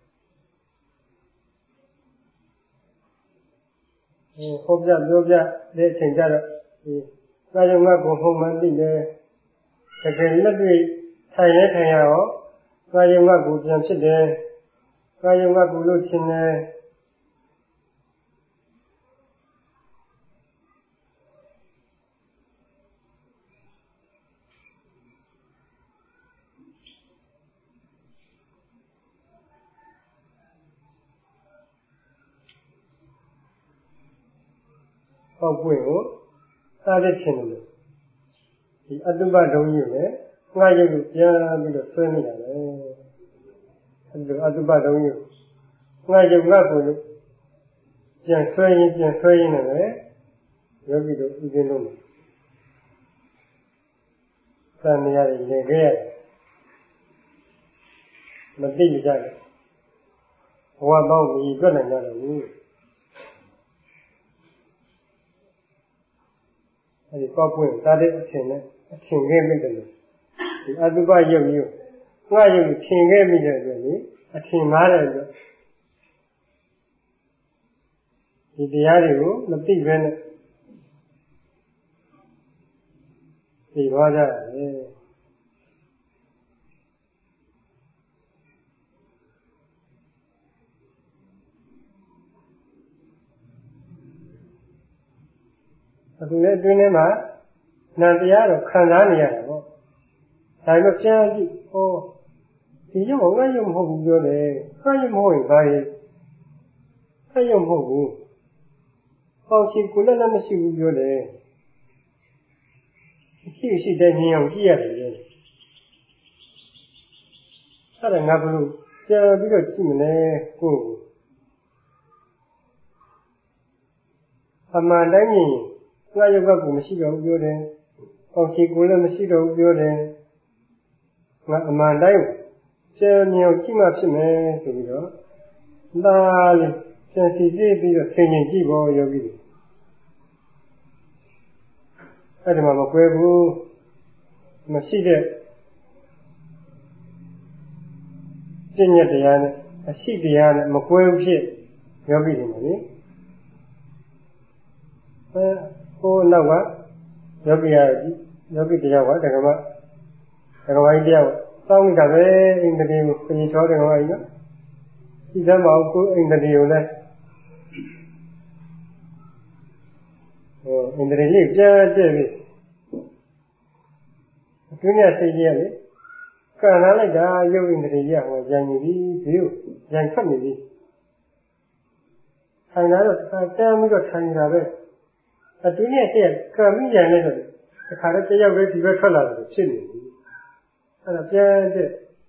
ဟောပြပြောပြတဲ့အချိန်ကျတော့ဒီငါရုပ်ကဟုတ်မှန်းသိတယ်တကယ်လက်တွေ့ထိုင်ရရောငါရုပ်ကပြန်ဖြစ်တယ်ငါရုပ်ကလို့ရှင်းတယ်ဟောက်ပွင့်ကိုစားတဲ့ခြင်းလို့ဒီအတုပဒုံကြီးနဲ့ငါရုပ်ကိုပြန်ပြီးတော့ဆွဲနေတာပဲအဲဒီအတုပဒုံကြီးငါရုပ်ကိုလို့ပြန်ဆွဲရင်းနဲ့ပဲယောဂီတို့ဥစဉ်လို့သံဃာတွေနေခဲ့ရတယ်မသိကြတယ်ဘဝပေါင်းကြီးပြတ်နိုင်ကြတယ်ဘူးအဲဒီပောက်ပွင့်စားတဲ့အထင်နဲ့အထင်ခဲ့မိတယ်လို့ဒီအတုပယုတ်မျိုးငါရုပ်ထင်ခဲ့မိတဲ့အတွက်လေအထင်မှားတဲ့အတွက်ဒီတရားတွေကိုမသိဘဲနဲ့သိသွားကြတယ်အခုလည်းအတွင်းထဲမှာနာတရားတော့ခံစားနေရတယ်ပေါ့ဒါပေမဲ့ပြန်ကြည့်ဟောဒီရုပ်ကငါရုပ်မဟုတ်ဘူးပြောတယ်ငါရုပ်မဟုတ်ရင်ဘာလဲငါရုပ်မဟုတ်ဘူးပေါင်းချီကိုလည်းမရှိဘူးပြောတယ်ရှိတဲ့မြင်အောင်ကြည့်ရတယ်လေအဲ့ဒါငါဘလို့ပြန်ပြီးတော့ကြည့်မလဲကိုယ်အမှန်တိုင်းမြင်ငါရုပ်ကမရှိတော့ဘူးပြောတယ်ပေါင်းချီကိုလည်းမရှိတော့ဘူးပြောတယ်ငါအမှန်တိုင်းပြန်မြင်အောင်ကြည့်မှဖြစ်မယ်ဆိုပြီးတော့ဒါလေးပြန်စီစစ်ပြီးတော့ဆင်ញင်ကြည့်ဖို့ယောဂီတွေအဲ့ဒီမှာမကွဲဘူးမရှိတဲ့ပြဉ္ညာတရားနဲ့အရှိတရားနဲ့မကွဲဘူးဖြစ်ယောဂီတွေမှာလေဟိုနောက်ကယောဂီတရားကဓမ္မကြီးတရားစောင်းနေတာပဲအိန္ဒြေကိုပြင်ချောတယ်ဟောကြီးနော်ဒီသမောက်ကိုအိန္ဒြေကိုလည်းအိန္ဒြေလေးကြားတဲ့ပြီအတွင်းရစိတ်ကြီးရလေကန်လာလိုက်တာရုပ်အိန္ဒြေကြီးကဟောကြံနေပြီဒီကိုကြံထွက်နေပြီထိုင်လာတော့တန်းပြီးတော့ထိုင်နေတာပဲအတွင်းရစိတ်ကံပြီးကြံနေတော့တခါတော့တယောက်ပဲဒီဘက်ထွက်လာတယ်ဖြစ်နေပြီအဲ့ဒါပြန်တဲ့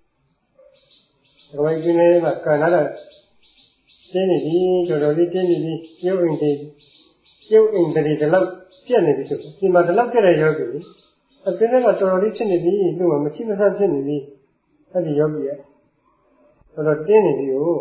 ဘယ်လိုဒီနေ့မှာကန်လာတာကျင်းနေပြီတော်တော်လေးကျင်းနေပြီရုပ်အိန္ဒြေဒီလောက်ပြက်နေပြီဆိုဒီမှာဒီလောက်ပြက်တဲ့ယောဂီအတွင်းထဲမှာတော်တော်လေးဖြစ်နေပြီသူ့မှာမရှိမဆဖြစ်နေပြီအဲ့ဒီယောဂီကတော်တော်တင်းနေပြီကို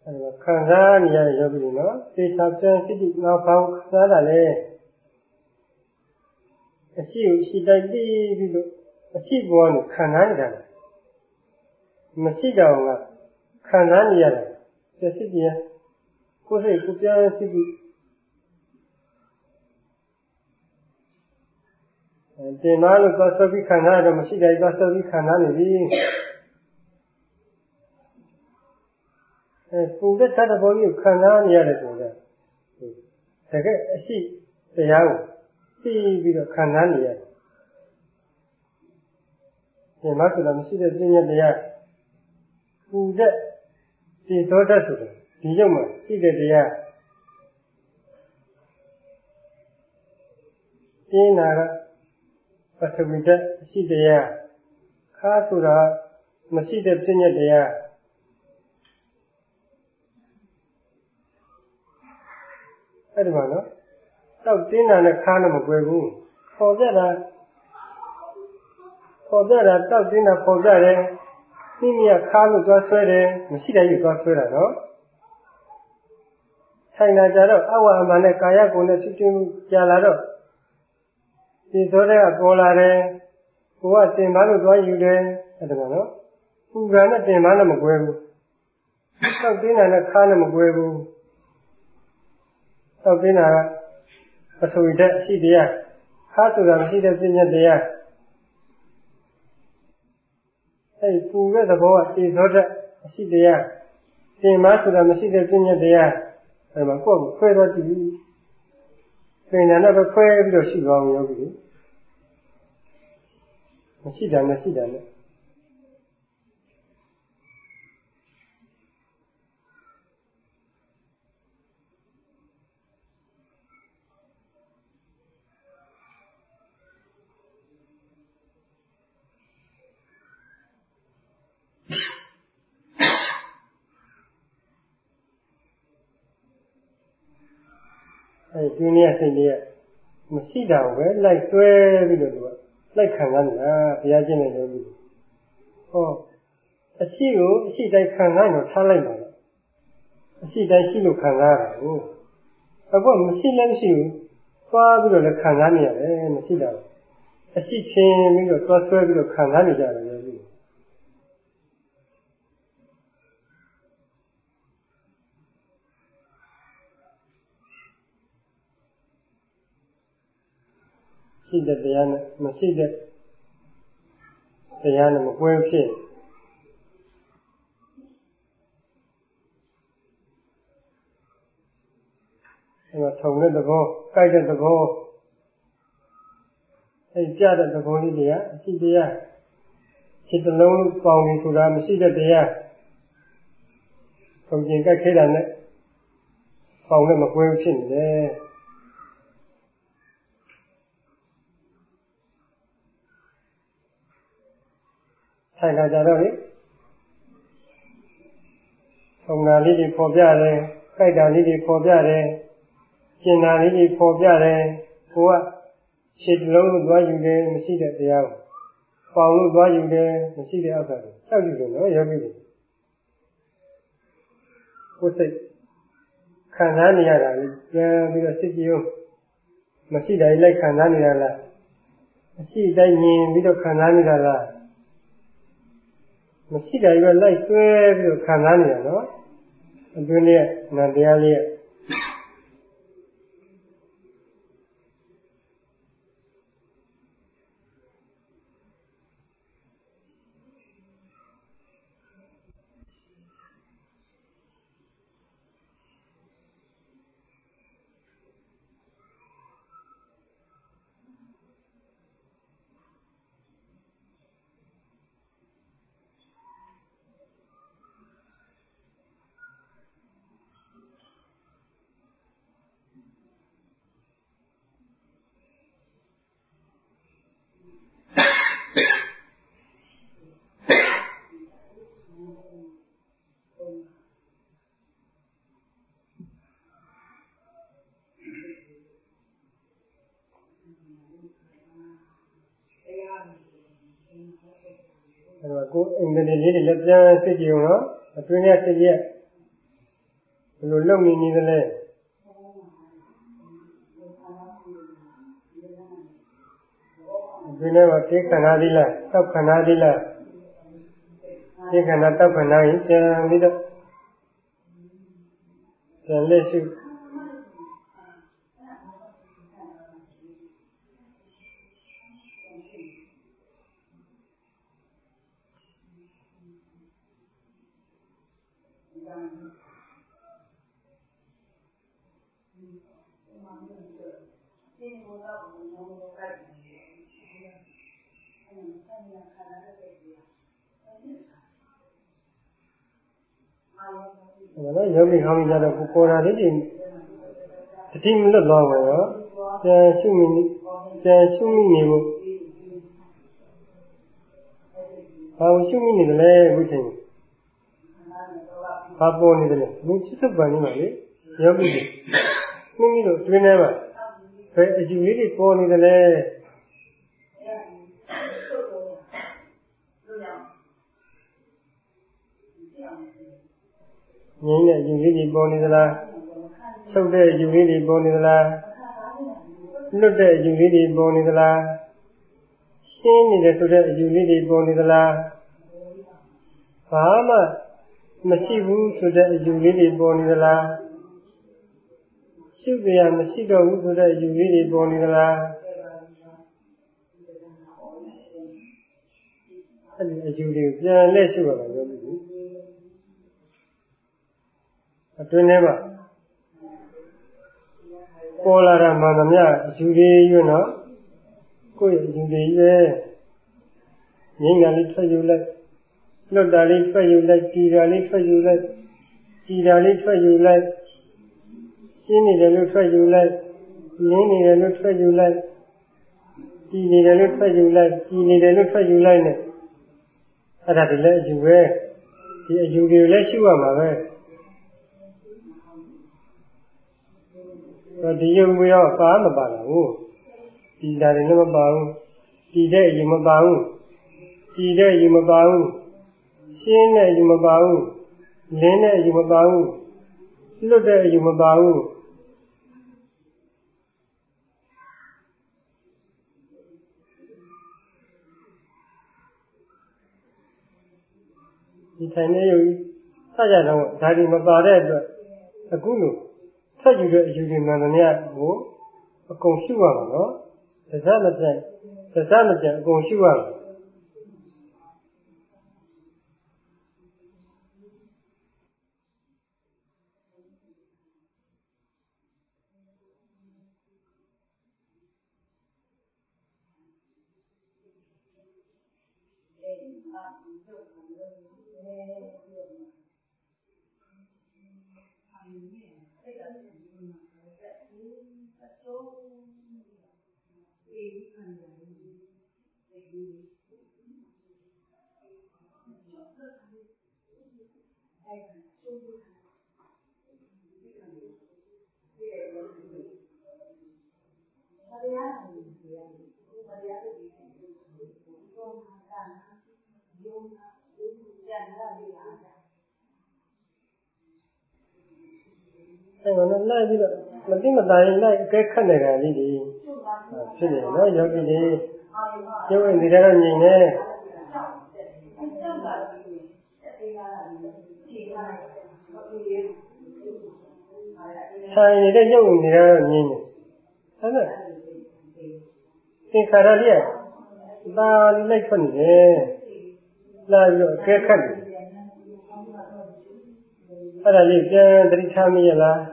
ခံစားနေရတဲ့ယောဂီတွေနော်သေချာပြန်စိတ်နောက်ပေါင်းခံစားတာလေအရှိကိုရှိတိုက်ပြီးလို့အရှိဘောကိုခံစားနေတာမရှိတော့ကခံစားနေရတာစိတ်ကြီးကိုယ်စိတ်ကိုပြန်စိတ်ကြီးတင်မလို့သွားဆောပြီးခံစားရတော့မရှိတိုင်းသွားဆောပြီးခံစားနေပြီပူတဲ့တတ်တဲ့ဘောကြီးကိုခံစားနေရတယ်ဆိုတော့တကယ်အရှိတရားကိုသိပြီးတော့ခံစားနေရတယ်တင်မဆိုတော့မရှိတဲ့ပြည့်ညက်တရားပူတဲ့ဒီသောတတ်ဆိုတော့ဒီရုပ်မှာရှိတဲ့တရားပြင်းနာကပထဝီဓာတ်ရှိတရားခါဆိုတာမရှိတဲ့ပြည့်ညက်တရားအဲ့ဒီမှာနော်တောက်တင်းတာနဲ့ခါနဲ့မကွဲဘူးပေါ်ပြတာတောက်တင်းတာပေါ်ပြတယ်မိမိကခါလို့သွားဆွဲတယ်မရှိတဲ့ယူသွားဆွဲတာနော်ဆိုင်တာကြတော့အဝအမှန်နဲ့ကာယကိုယ်နဲ့ဖြစ်ချင်းကြာလာတော့ဒီသောတဲ့ကပေါ်လာတယ်ကိုကတင်ပါလို့သွားယူတယ်အဲ့ဒါနော်ပူကံနဲ့တင်ပါနဲ့မကွဲဘူးတောက်တင်းတာနဲ့ခါနဲ့မကွဲဘူးတောက်တင်းတာကပထဝီဓာတ်ရှိတရားခါဆိုတာမရှိတဲ့ပြည့်ညက်တရားအဲ့ပူတဲ့သဘောကတေသောဓာတ်ရှိတရားတင်ပါဆိုတာမရှိတဲ့ပြည့်ညက်တရားအဲ့မှာကိုယ့်ကိုခွဲတော့ကြည့်ပြီးပင်ညာနဲ့ပဲခွဲပြီးတော့ရှိသွားအောင်ယောဂီမရှိတာနဲ့အဲဒီနည်းစိတ်လေးမရှိတာပဲလိုက်ဆွဲပြီးတော့သူကလိုက်ခံရနေတာဘုရားကျင့်တဲ့ယောဂီဟောအရှိကိုအရှိတိုင်းခံရတော့ထားလိုက်ပါတော့အရှိတိုင်းရှိလို့ခံရတာကိုအခုမရှိလည်းမရှိဘူးသွားပြီးတော့လည်းခံရနေရတယ်မရှိတာဘူးအရှိချင်းပြီးတော့သွားဆွဲပြီးတော့ခံရနေကြတယ်ယောဂီရှိတဲ့တရားနဲ့မရှိတဲ့တရားနဲ့မကွဲဖြစ်အဲမှာထုံတဲ့သဘောကြိုက်တဲ့သဘောအဲပြတဲ့သဘောလေးတွေကအရှိတရားစိတ်တလုံးပေါင်းနေဆိုတာမရှိတဲ့တရားထုံကျင်ကြိုက်ခဲတာနဲ့ပေါင်းနဲ့မကွဲဖြစ်နေတယ်ဆိုင်တာကြတော့လေထုံတာလေးတွေပေါ်ပြတယ်ကြိုက်တာလေးတွေပေါ်ပြတယ်ကျင်တာလေးတွေပေါ်ပြတယ်ကိုကခြေတလုံးလို့သွားယူတယ်မရှိတဲ့တရားကိုပေါင်လို့သွားယူတယ်မရှိတဲ့ဥစ္စာကိုစောက်ကြည့်တယ်နော်ယောဂီတွေကိုယ်စိတ်ခံစားနေရတာလေပြန်ပြီးတော့စစ်ကြည့်အောင်မရှိတိုင်းလိုက်ခံစားနေတာလားအရှိတိုင်းမြင်ပြီးတော့ခံစားနေတာလားမရှိတိုင်းပဲလိုက်ဆွဲပြီးတော့ခံစားနေတာနော်အတွင်းလေးကနာတရားလေးကကိုယ်အင်္ဂလိပ်လေးတွေလည်းပြန်စစ်ကြည့်အောင်နော်အတွင်းကစစ်ကြည့် Lu long ni the le. We never take anadilla, top canadilla. Take another canine, unless you. Yogi coming out of Pukora, the team look longer. Assuming I was assuming the leg, which is Pabon is the leg, which is a bunny, Yogi. Mingo, whenever. As you read it, born in the leg. You really born in the la. So there you really born in the la. Look there you really born in the la. Shin is the today you really born in the la. Fama, Masibu so that you really born in the la. Subia Masigo so that you really born in the la. As you do, let's see what I do. Never. Polara Manamia, Judy, you know. Go, Judy, Ning a little you like. Not a little you like, Tira little you like. Tira little you like. Sini a little you like. Nini a little you like. Tini a little you like. Tini a little you like. I had to let you wear. You will let you on my way. The young we are farm about the daddy never bow, the day you may bow, the day you may bow, sin you may bow, lena you may bow, look there you may bow. The time you say, I know, daddy may bow there, a guru. Such you remember, a consumer, the Zamajan, consumer. Hang on, nothing but I like get Canada, lady. Silly, no, Yogi, you in the running, Tiny, the young in the running. Think Caralia, but like funny, like get Canada. I live there, 3 times.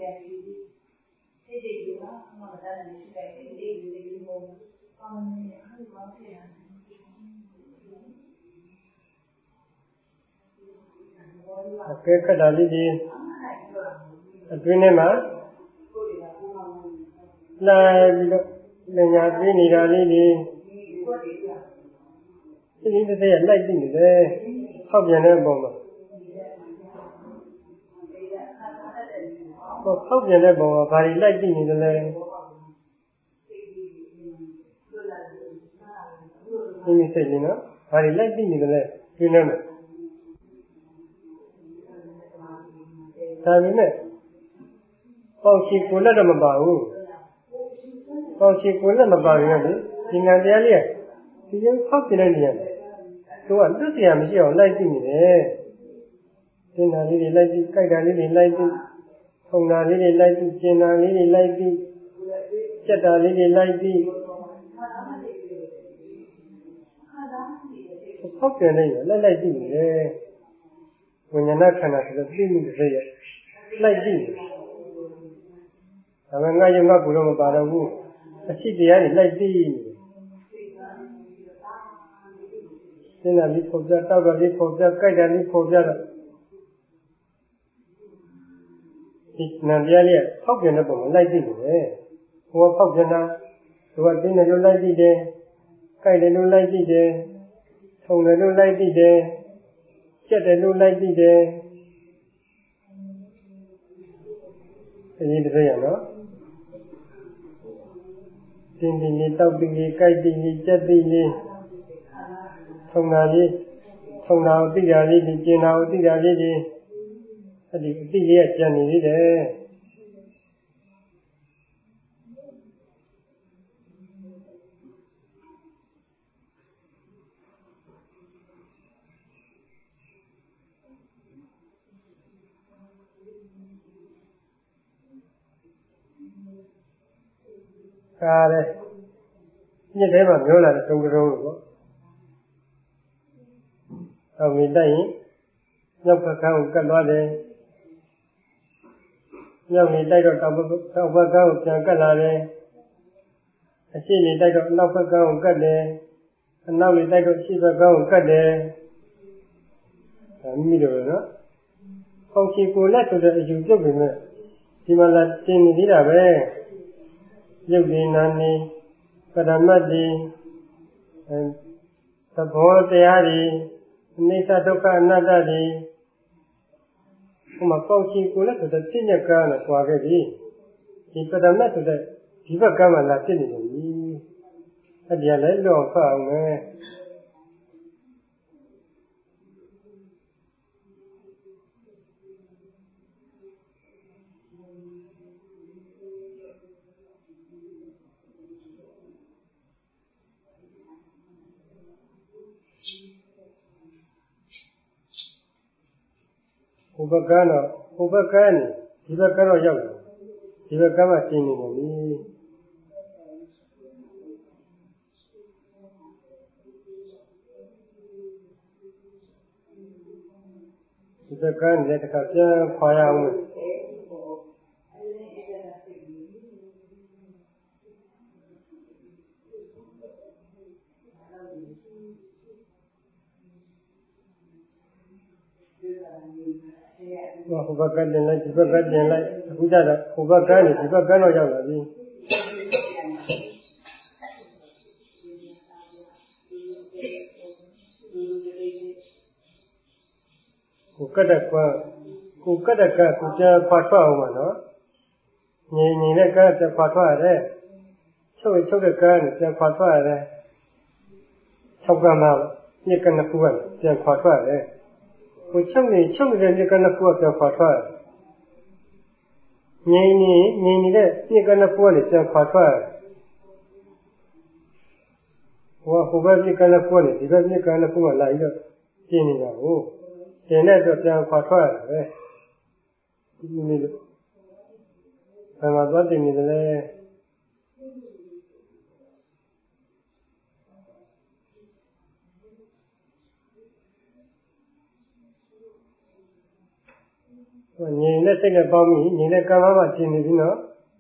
Okay, Kadali, a twinema. Like the Yabini, you need to say a lighting there. How can I bomb? How can I bomb? Very lighting in the land. You say, very lighting in the land. You know. Tadi ni, pauci kulit dah membau. Pauci kulit membau ni, tinggal dia lihat. Dia kau pilih dia. Tuan tu siapa sih orang lain ni? Tinggal ni lain, kaya ni lain, thongna ni lain, cina ni lain, cedar ni lain. Kau pilih ni, lain ni. Menyana kerana sudah bini saya, lain. Kalau enggak yang enggak belum berbaru, asyik dia ni lain. Ini ni kerja, tahu dah ni kerja, kaya ni kerja. Nanti dia kau kena pun lain. Kau kau kena, kau ni ni lain dia, kaya ni lain dia, thong ni lain dia. Jadi lu lain dia, ini dia no. Tinggi ni, tahu tinggi, kai tinggi, jadi ni, thongna tiga ni, cina tiga ni, jadi tiga jenis ni deh. Kare, ni dia mah mula dah tunggu. Kami dah nyok kau luar deh. Nyok ni dah kau jangan kalah deh. Asyik ni dah nyok kau deh. Anak ni dah siapa kau deh. Kami dulu no. Kau cikgu sudah juga begini. Di mana sini tidak ber. Jadi nani, kadang-kadang sebab tiada, ni satu kan ada di, cuma kau cikgu sudah tinggal kan kuaga di, kadang-kadang sudah tiba kan mana tinggal ni, ada lain orang kau ni. Ubakan, tiba orang jauh, tiba macam ni. Ubakan dia kerja payah umur. Ubakan dia lain. Aku dah ubakan orang jauh lagi. Kuda patwa mana? Ni nak patwa ada. Coba kan patwa ada. Coba mal, ni kena kuat patwa ada. Macam ni kena kuat patwa. Ni ni kena kuat patwa. Wah, kuda ni kena kuat, dia ni kena kuat lagi. Ini lah. Ini tu patwa. Ini tu. Sama tu ini tu le. Ni tengah bami, ni kamar macam ni no.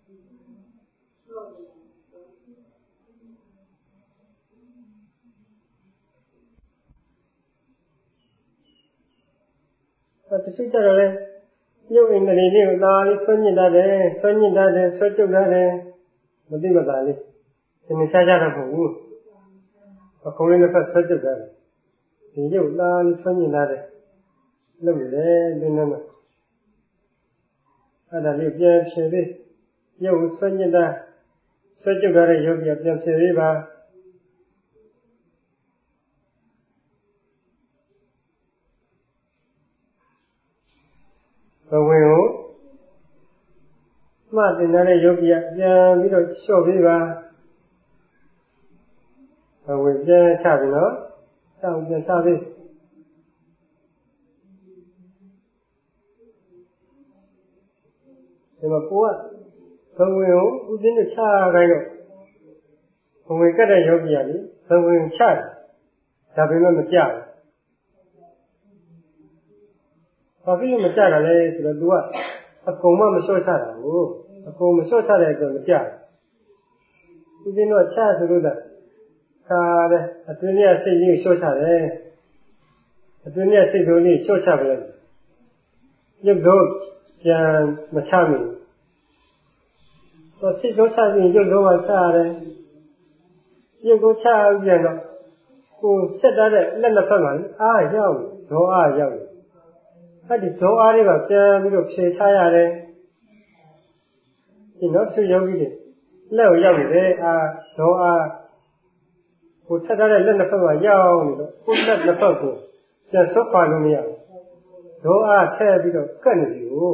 Tapi secara le, yo ini ni dah sunyi dah deh, suatu dah deh, mesti betul. Ini saja dah buku. Aku ni lepas suatu dah. Ini yo dah sunyi dah deh. Lebih le, dunia. Ada lebih seri. Yo sunyi dah, suatu dah deh yo lebih seri bah. Kau မှတင်တဲ့ယောဂီကပြန်ပြီးတော့လျှော့ပေးပါဝင်ပြန်ချပြီနော်တောင်းပြန်ချပေးဒီမှာကိုကဘဝင်ကိုဦးစင်းနဲ့ချခိုင်းတော့ဘဝင်ကတ်တဲ့ယောဂီကလေဘဝင်ချတယ်ဒါပေမဲ့မကြဘူးဘာဖြစ်လို့မကြတာလဲဆိုတော့ तू ကအကုန်မှမလျှော့ချတာကိုအကုန်မလျှော့ချတဲ့အတွက်မကြဘူးဦးစင်းတော့ချဆိုလို့တာခါတဲ့အတွင်းထဲစိတ်ကြီးကိုလျှော့ချတယ်အတွင်းထဲစိတ်တော်လေးလျှော့ချပလိုက်ရုပ်တော့ပြန်မချမိဘူးတော့စိတ်တော်ချပြီးရုပ်တော့မှချရတယ်ရုပ်ကိုချပြန်တော့ကိုဆက်တတ်တဲ့လက်နှစ်ဖက်မှာအားရောက်ဇောအားရောက်အဲ့ဒီဇောအားတွေကပြန်ပြီးတော့ဖြေချရတယ်ဒီတော့သူယောဂီတွေလက်ကိုရောက်နေတယ်ဇောအားကိုထက်ထားတဲ့လက်နှစ်ဖက်မှာရောက်နေတော့ကိုလက်နှစ်ဖက်ကိုပြန်ဆွတ်ခွာလို့မရဘူးဇောအားထည့်ပြီးတော့ကတ်နေပြီကို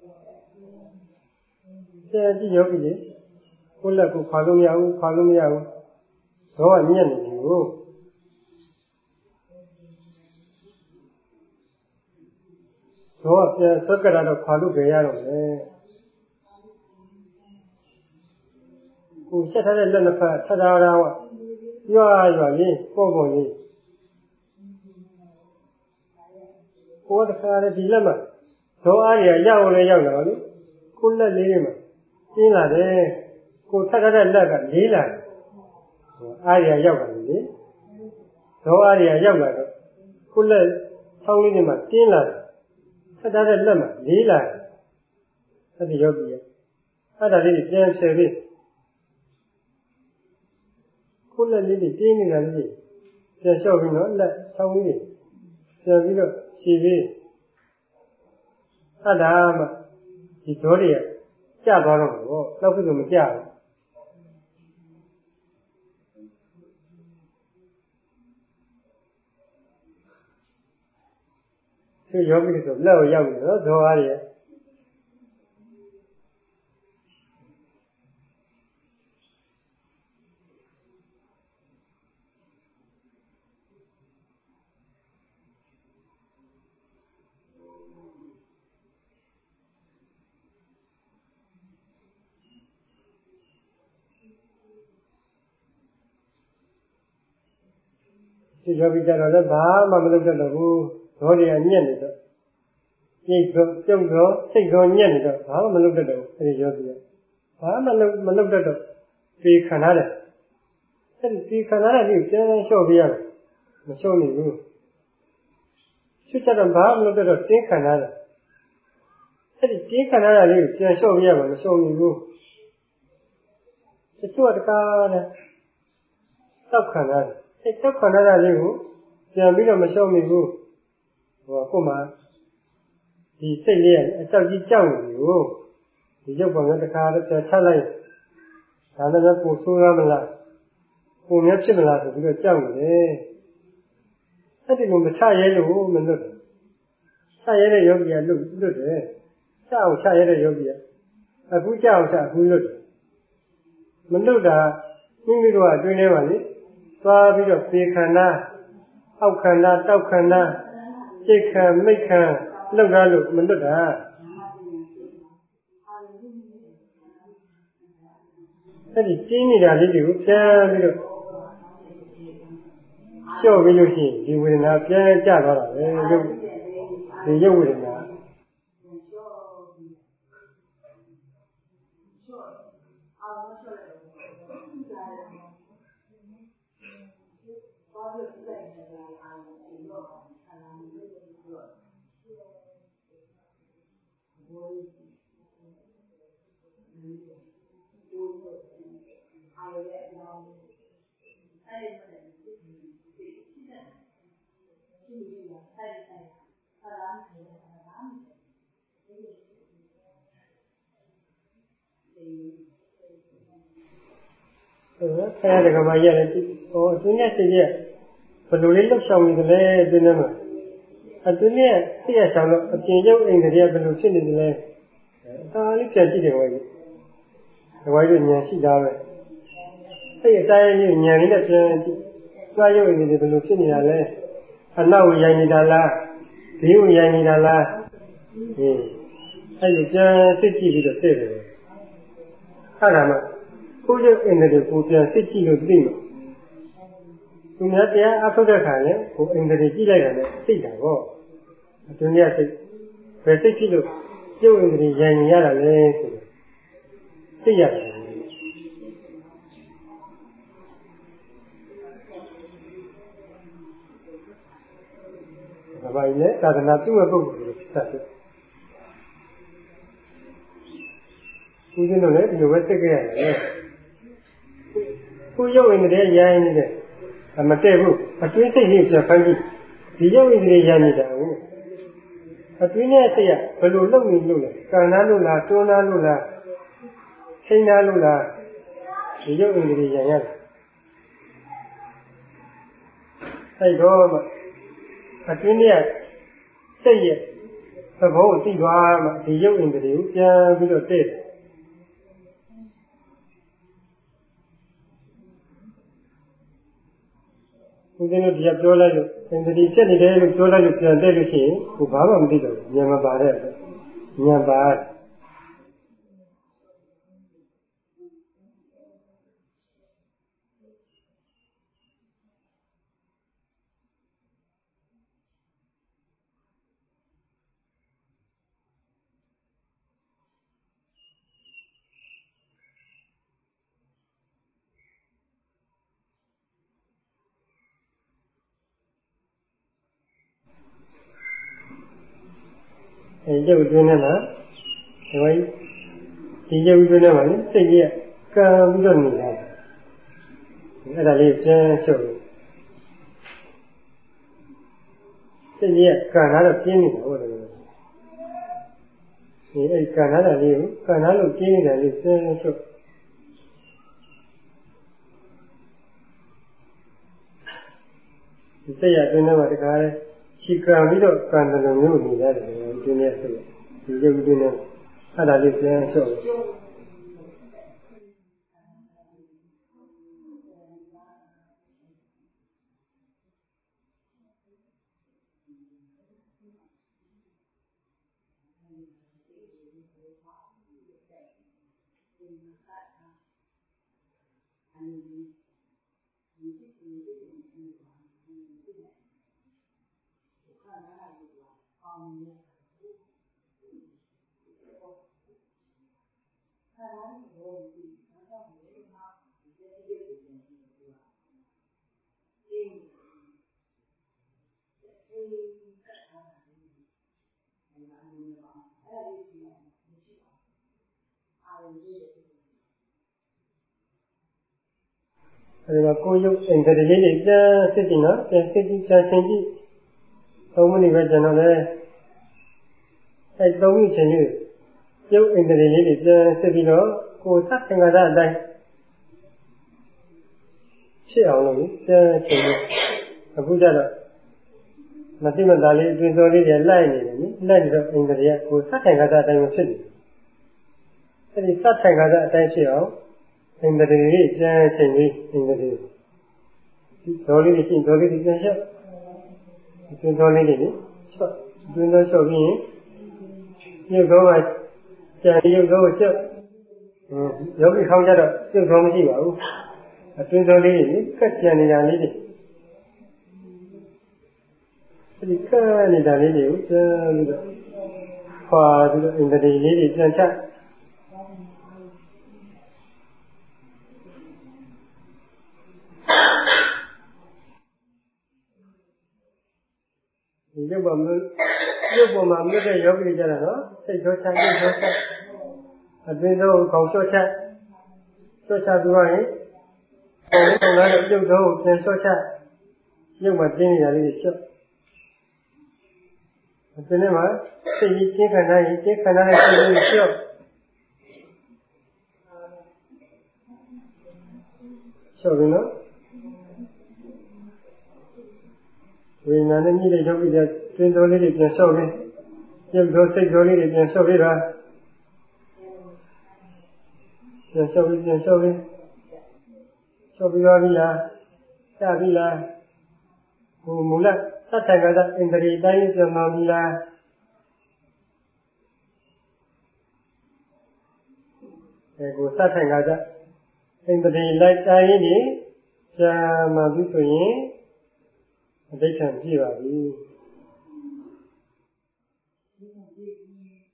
ပြန်ကြည့်ယောဂီတွေကိုလက်ကိုခွာလို့မရဘူးဇောကညက်နေပြီကိုဇောကပြန်ဆွတ်ကြတာတော့ခွာလို့ကြရတော့မယ်ကိုဆက်ထားတဲ့လက်နှစ်ဖက်ထထားတာကရွာလေးပေါ့လေးကိုယ်တခါတည်းဒီလက်မှာဇောအားတွေကရောက်လဲရောက်လာပါလို့ကိုလက်လေးတွေမှာကျင်းလာတယ်ကိုထထားတဲ့လက်ကလေးလာတယ်အားတွေကရောက်လာပြီလေဇောအားတွေကရောက်လာတော့ကိုလက်ချောင်းလေးတွေမှာကျင်းလာတယ်ထထားတဲ့လက်မှာလေးလာတယ်အဲ့ဒီယောဂီကအဲ့ဒါလေးပြန်ဆယ်ပြီးကိုလက်လေးတွေတင်းနေတာလေးပြန်လျှော့ပြီးတော့လက်ချောင်းလေးတွေပြန်ပြီးတော့ခြေပြီးအဲ့ဒါမှဒီဇောတွေကကျသွားတော့ဘောတော့ဖြစ်လို့မကျဘူးသူယောဂီတွေဆိုလက်ကိုရောက်နေတော့ဇောအားတွေဒီယောဂီကြတော့လည်းဘာမှမလုပ်တတ်တော့ဘူးဇောတွေကညက်နေတော့ကြိတ်သောပြုတ်သောစိတ်သောညက်နေတော့ဘာမှမလုပ်တတ်တော့ဘူးအဲဒီယောဂီကဘာမှမလုပ်တတ်တော့ပြေခံရတယ်အဲဒီပြေခံရတဲ့နေ့ကျန်းလျှော့ပြရတယ်မလျှော့နိုင်ဘူးရှုချက်တော့ဘာမှမလုပ်တတ်တော့တင်းခံရတယ်အဲဒီတင်းခံရတာလေးကိုပြန်လျှော့ပြရမှာမလျှော့နိုင်ဘူးတချို့ကတကားနဲ့တောက်ခံရတယ်တောက်ခံရတာလေးကိုပြန်ပြီးတော့မလျှော့မိဘူးကို့မှာဒီစိတ်လေးကအတောက်ကြီးကြောက်နေပြီကိုဒီရုပ်ပေါ်ကတခါတော့ချလိုက်ဒါလည်းပိုဆိုးရမလားပုံများဖြစ်မလားဆိုပြီးတော့ကြောက်နေတယ်အဲ့ဒီလိုမချရဲလို့မလွတ်ဘူးချရဲတဲ့ယောဂီကလွတ်တယ်ချအောင်ချရဲတဲ့ယောဂီကအခုချအောင်ချအခုလွတ်တယ်မလွတ်တာမိမိတို့ကအတွင်းထဲမှာလေသွားပြီးတော့ပေခန္ဓာအောက်ခန္ဓာတောက်ခန္ဓာစိတ်ခံမိတ်ခံလောက်ရလို့မလွတ်တာအဲ့ဒီကျင်းနေတာလေးတွေကိုပြန်ပြီးတော့လျှော့ပြီးလို့ရှိရင်ဒီဝေဒနာပြန်ကျသွားတာပဲဒီရုပ်ဝေဒနာဆရာတကမာရတယ်အတွင်းနဲ့စိတ်ရဲ့ဘယ်လိုလေးလှုပ်ဆောင်နေသလဲအတွင်းထဲမှာအတွင်းနဲ့စိတ်ရဆောင်တော့အပြင်ရုပ်အိမ်တွေကဘယ်လိုဖြစ်နေသလဲဒါလေးပြန်ကြည့်တယ်ဟောကြီးဝိုင်းတို့ဉာဏ်ရှိတာပဲအဲ့အတိုင်းလေးဉာဏ်လေးနဲ့ပြန်စာရုပ်နေတယ်ဘယ်လိုဖြစ်နေတာလဲအနောက်ကိုရိုက်နေတာလားဘေးကိုရိုက်နေတာလားအဲ့ဒီပြန်စစ်ကြည့်ပြီးတော့သိတယ်အဲ့ဒါမှကိုယ့်ရဲ့အင်္ဂါတွေကိုပြန်စစ်ကြည့်လို့သိမှာသူများတရားအထုတ်တဲ့ခါလဲကိုအင်္ဂါတွေကြည့်လိုက်တာနဲ့သိတာပေါ့အတွင်းရစိတ်ဘယ်စိတ်ဖြစ်လို့ကျုပ်အင်္ဂါတွေရိုက်နေရတာလဲဆိုတော့သိရတယ်ဘာလဲသာသနာပြုတဲ့ပုဂ္ဂိုလ်တွေဖြစ်တတ်တယ်။ဦးဇင်းတို့လည်းဒီလိုပဲသိကြရတယ်။ကိုရုပ်ဝင်တဲ့ရိုင်းနေတယ်မတည့်ဘူးအတွင်းစိတ်လေးပြန်ဖမ်းကြည့်ဒီရုပ်ဝင်တဲ့ရိုင်းနေတာဟုတ်အတွင်းနဲ့စိတ်ကဘယ်လိုလုပ်နေလို့လဲကံနာလို့လားတွန်းနာလို့လားထိန်းနာလို့လားဒီရုပ်ဝင်တဲ့ရိုင်းရတယ်။အဲ့တော့မှအတွင်းနဲ့စိတ်ရဲ့သဘောကိုသိသွားမှဒီရုပ်အင်္ဂါတွေကိုပြန်ပြီးတော့တဲ့ဦးဇင်းတို့တရားပြောလိုက်လို့အင်္ဂါတွေချက်နေတယ်လို့ပြောလိုက်လို့ပြန်တဲ့လို့ရှိရင်ကိုဘာမှမသိတော့ဘူးဉာဏ်မပါတဲ့ဉာဏ်ပါရုပ်တွင်းထဲမှာဒီဝိုင်းဒီရုပ်တွင်းထဲမှာစိတ်ကြီးကံပြီးတော့နေတာအဲ့ဒါလေးပြန်ချုပ်စိတ်ကြီးကံလာတော့ပြင်းနေတာဟုတ်တယ်ဒီအဲ့ကံလာတာလေးကိုကံလာလို့ပြင်းနေတာလေးပြန်ချုပ်ဒီစိတ်ရတွင်းထဲမှာတခါလေခြေကံပြီးတော့ကံတလုံးမျိုးနေရတယ်ဒီနေ့ဆိုဒီရုပ်တွင်းထဲအဲ့ဒါလေးပြန်ချုပ်အဲဒီမှာကိုယ်ရုပ်အင်္ဂါလေးတွေပြန်စစ်ကြည့်နော်ပြန်စစ်ကြည့်ပြန်ရှင်းကြည့်3မိနစ်ပဲကျွန်တော်လည်းအဲ3မိနစ်ချိန်ကြီးရုပ်အင်္ဂါလေးတွေပြန်စစ်ပြီးတော့ကိုယ်သတ်သင်္ကာရအတိုင်းဖြစ်အောင်လို့ပြန်ချိန်ကြည့်အခုကျတော့မသိမသာလေးအတွင်းစောလေးတွေလိုက်နေတယ်နိလိုက်နေတော့အင်္ဂါတွေကကိုယ်သတ်သင်္ကာရအတိုင်းမဖြစ်ဘူးအဲဒီသတ်သင်္ကာရအတိုင်းဖြစ်အောင်အင်္ဂါတွေပြန်ချိန်ပြီးအင်္ဂါတွေဒေါ်လေးတွေရှင်းဒေါ်လေးတွေပြန်လျှောက်အတွင်းဒေါ်လေးတွေလျှောက်အတွင်းဒေါ်လျှောက်ပြီးရင်ရုပ်ကောကကြံရုပ်ကောကိုလျှောက်ယောဂီခေါင်းကြတော့ရုပ်ကောမရှိပါဘူးအတွင်းဒေါ်လေးတွေကတ်ကြံနေတာလေးတွေဒီကတ်နေတာလေးတွေကိုပြန်ပြီးတော့ခွာပြီးတော့အင်္ဂါတွေလေးတွေပြန်ချဒီရုပ်ပေါ်မှာမြတ်တဲ့ယောဂီကြတာနော်စိတ်ကြောချရုပ်ကြောချအတွင်းဆုံးခေါင်းလျှော့ချပြီးသွားရင်ပုံလာတဲ့ရုပ်ဆုံးကိုပြန်လျှော့ချရုပ်မှာတင်းနေတာလေးတွေလျှော့အတွင်းထဲမှာစိတ်ကြီးကျင်းခန္ဓာကြီးကျင်းခန္ဓာနဲ့စိတ်ကြီးလျှော့ပြီးနော်ဝိညာဉ်နဲ့မြည်တဲ့ယောဂီတွေတွင်တော်လေးတွေပြန်လျှော့ပြီးရုပ်တော်စိတ်တော်လေးတွေပြန်လျှော့ပြီးတာပြန်လျှော့ပြီးလျှော့ပြီးသွားပြီလားစပြီလားမူလသတ္တကသဣန္ဒြေတိုင်းပြန်မှပြီလားကိုသတ္တကသဣန္ဒြေလိုက်တိုင်းနေပြန်မှပြီဆိုရင်အဋ္ဌံပြည့်ပါပြီ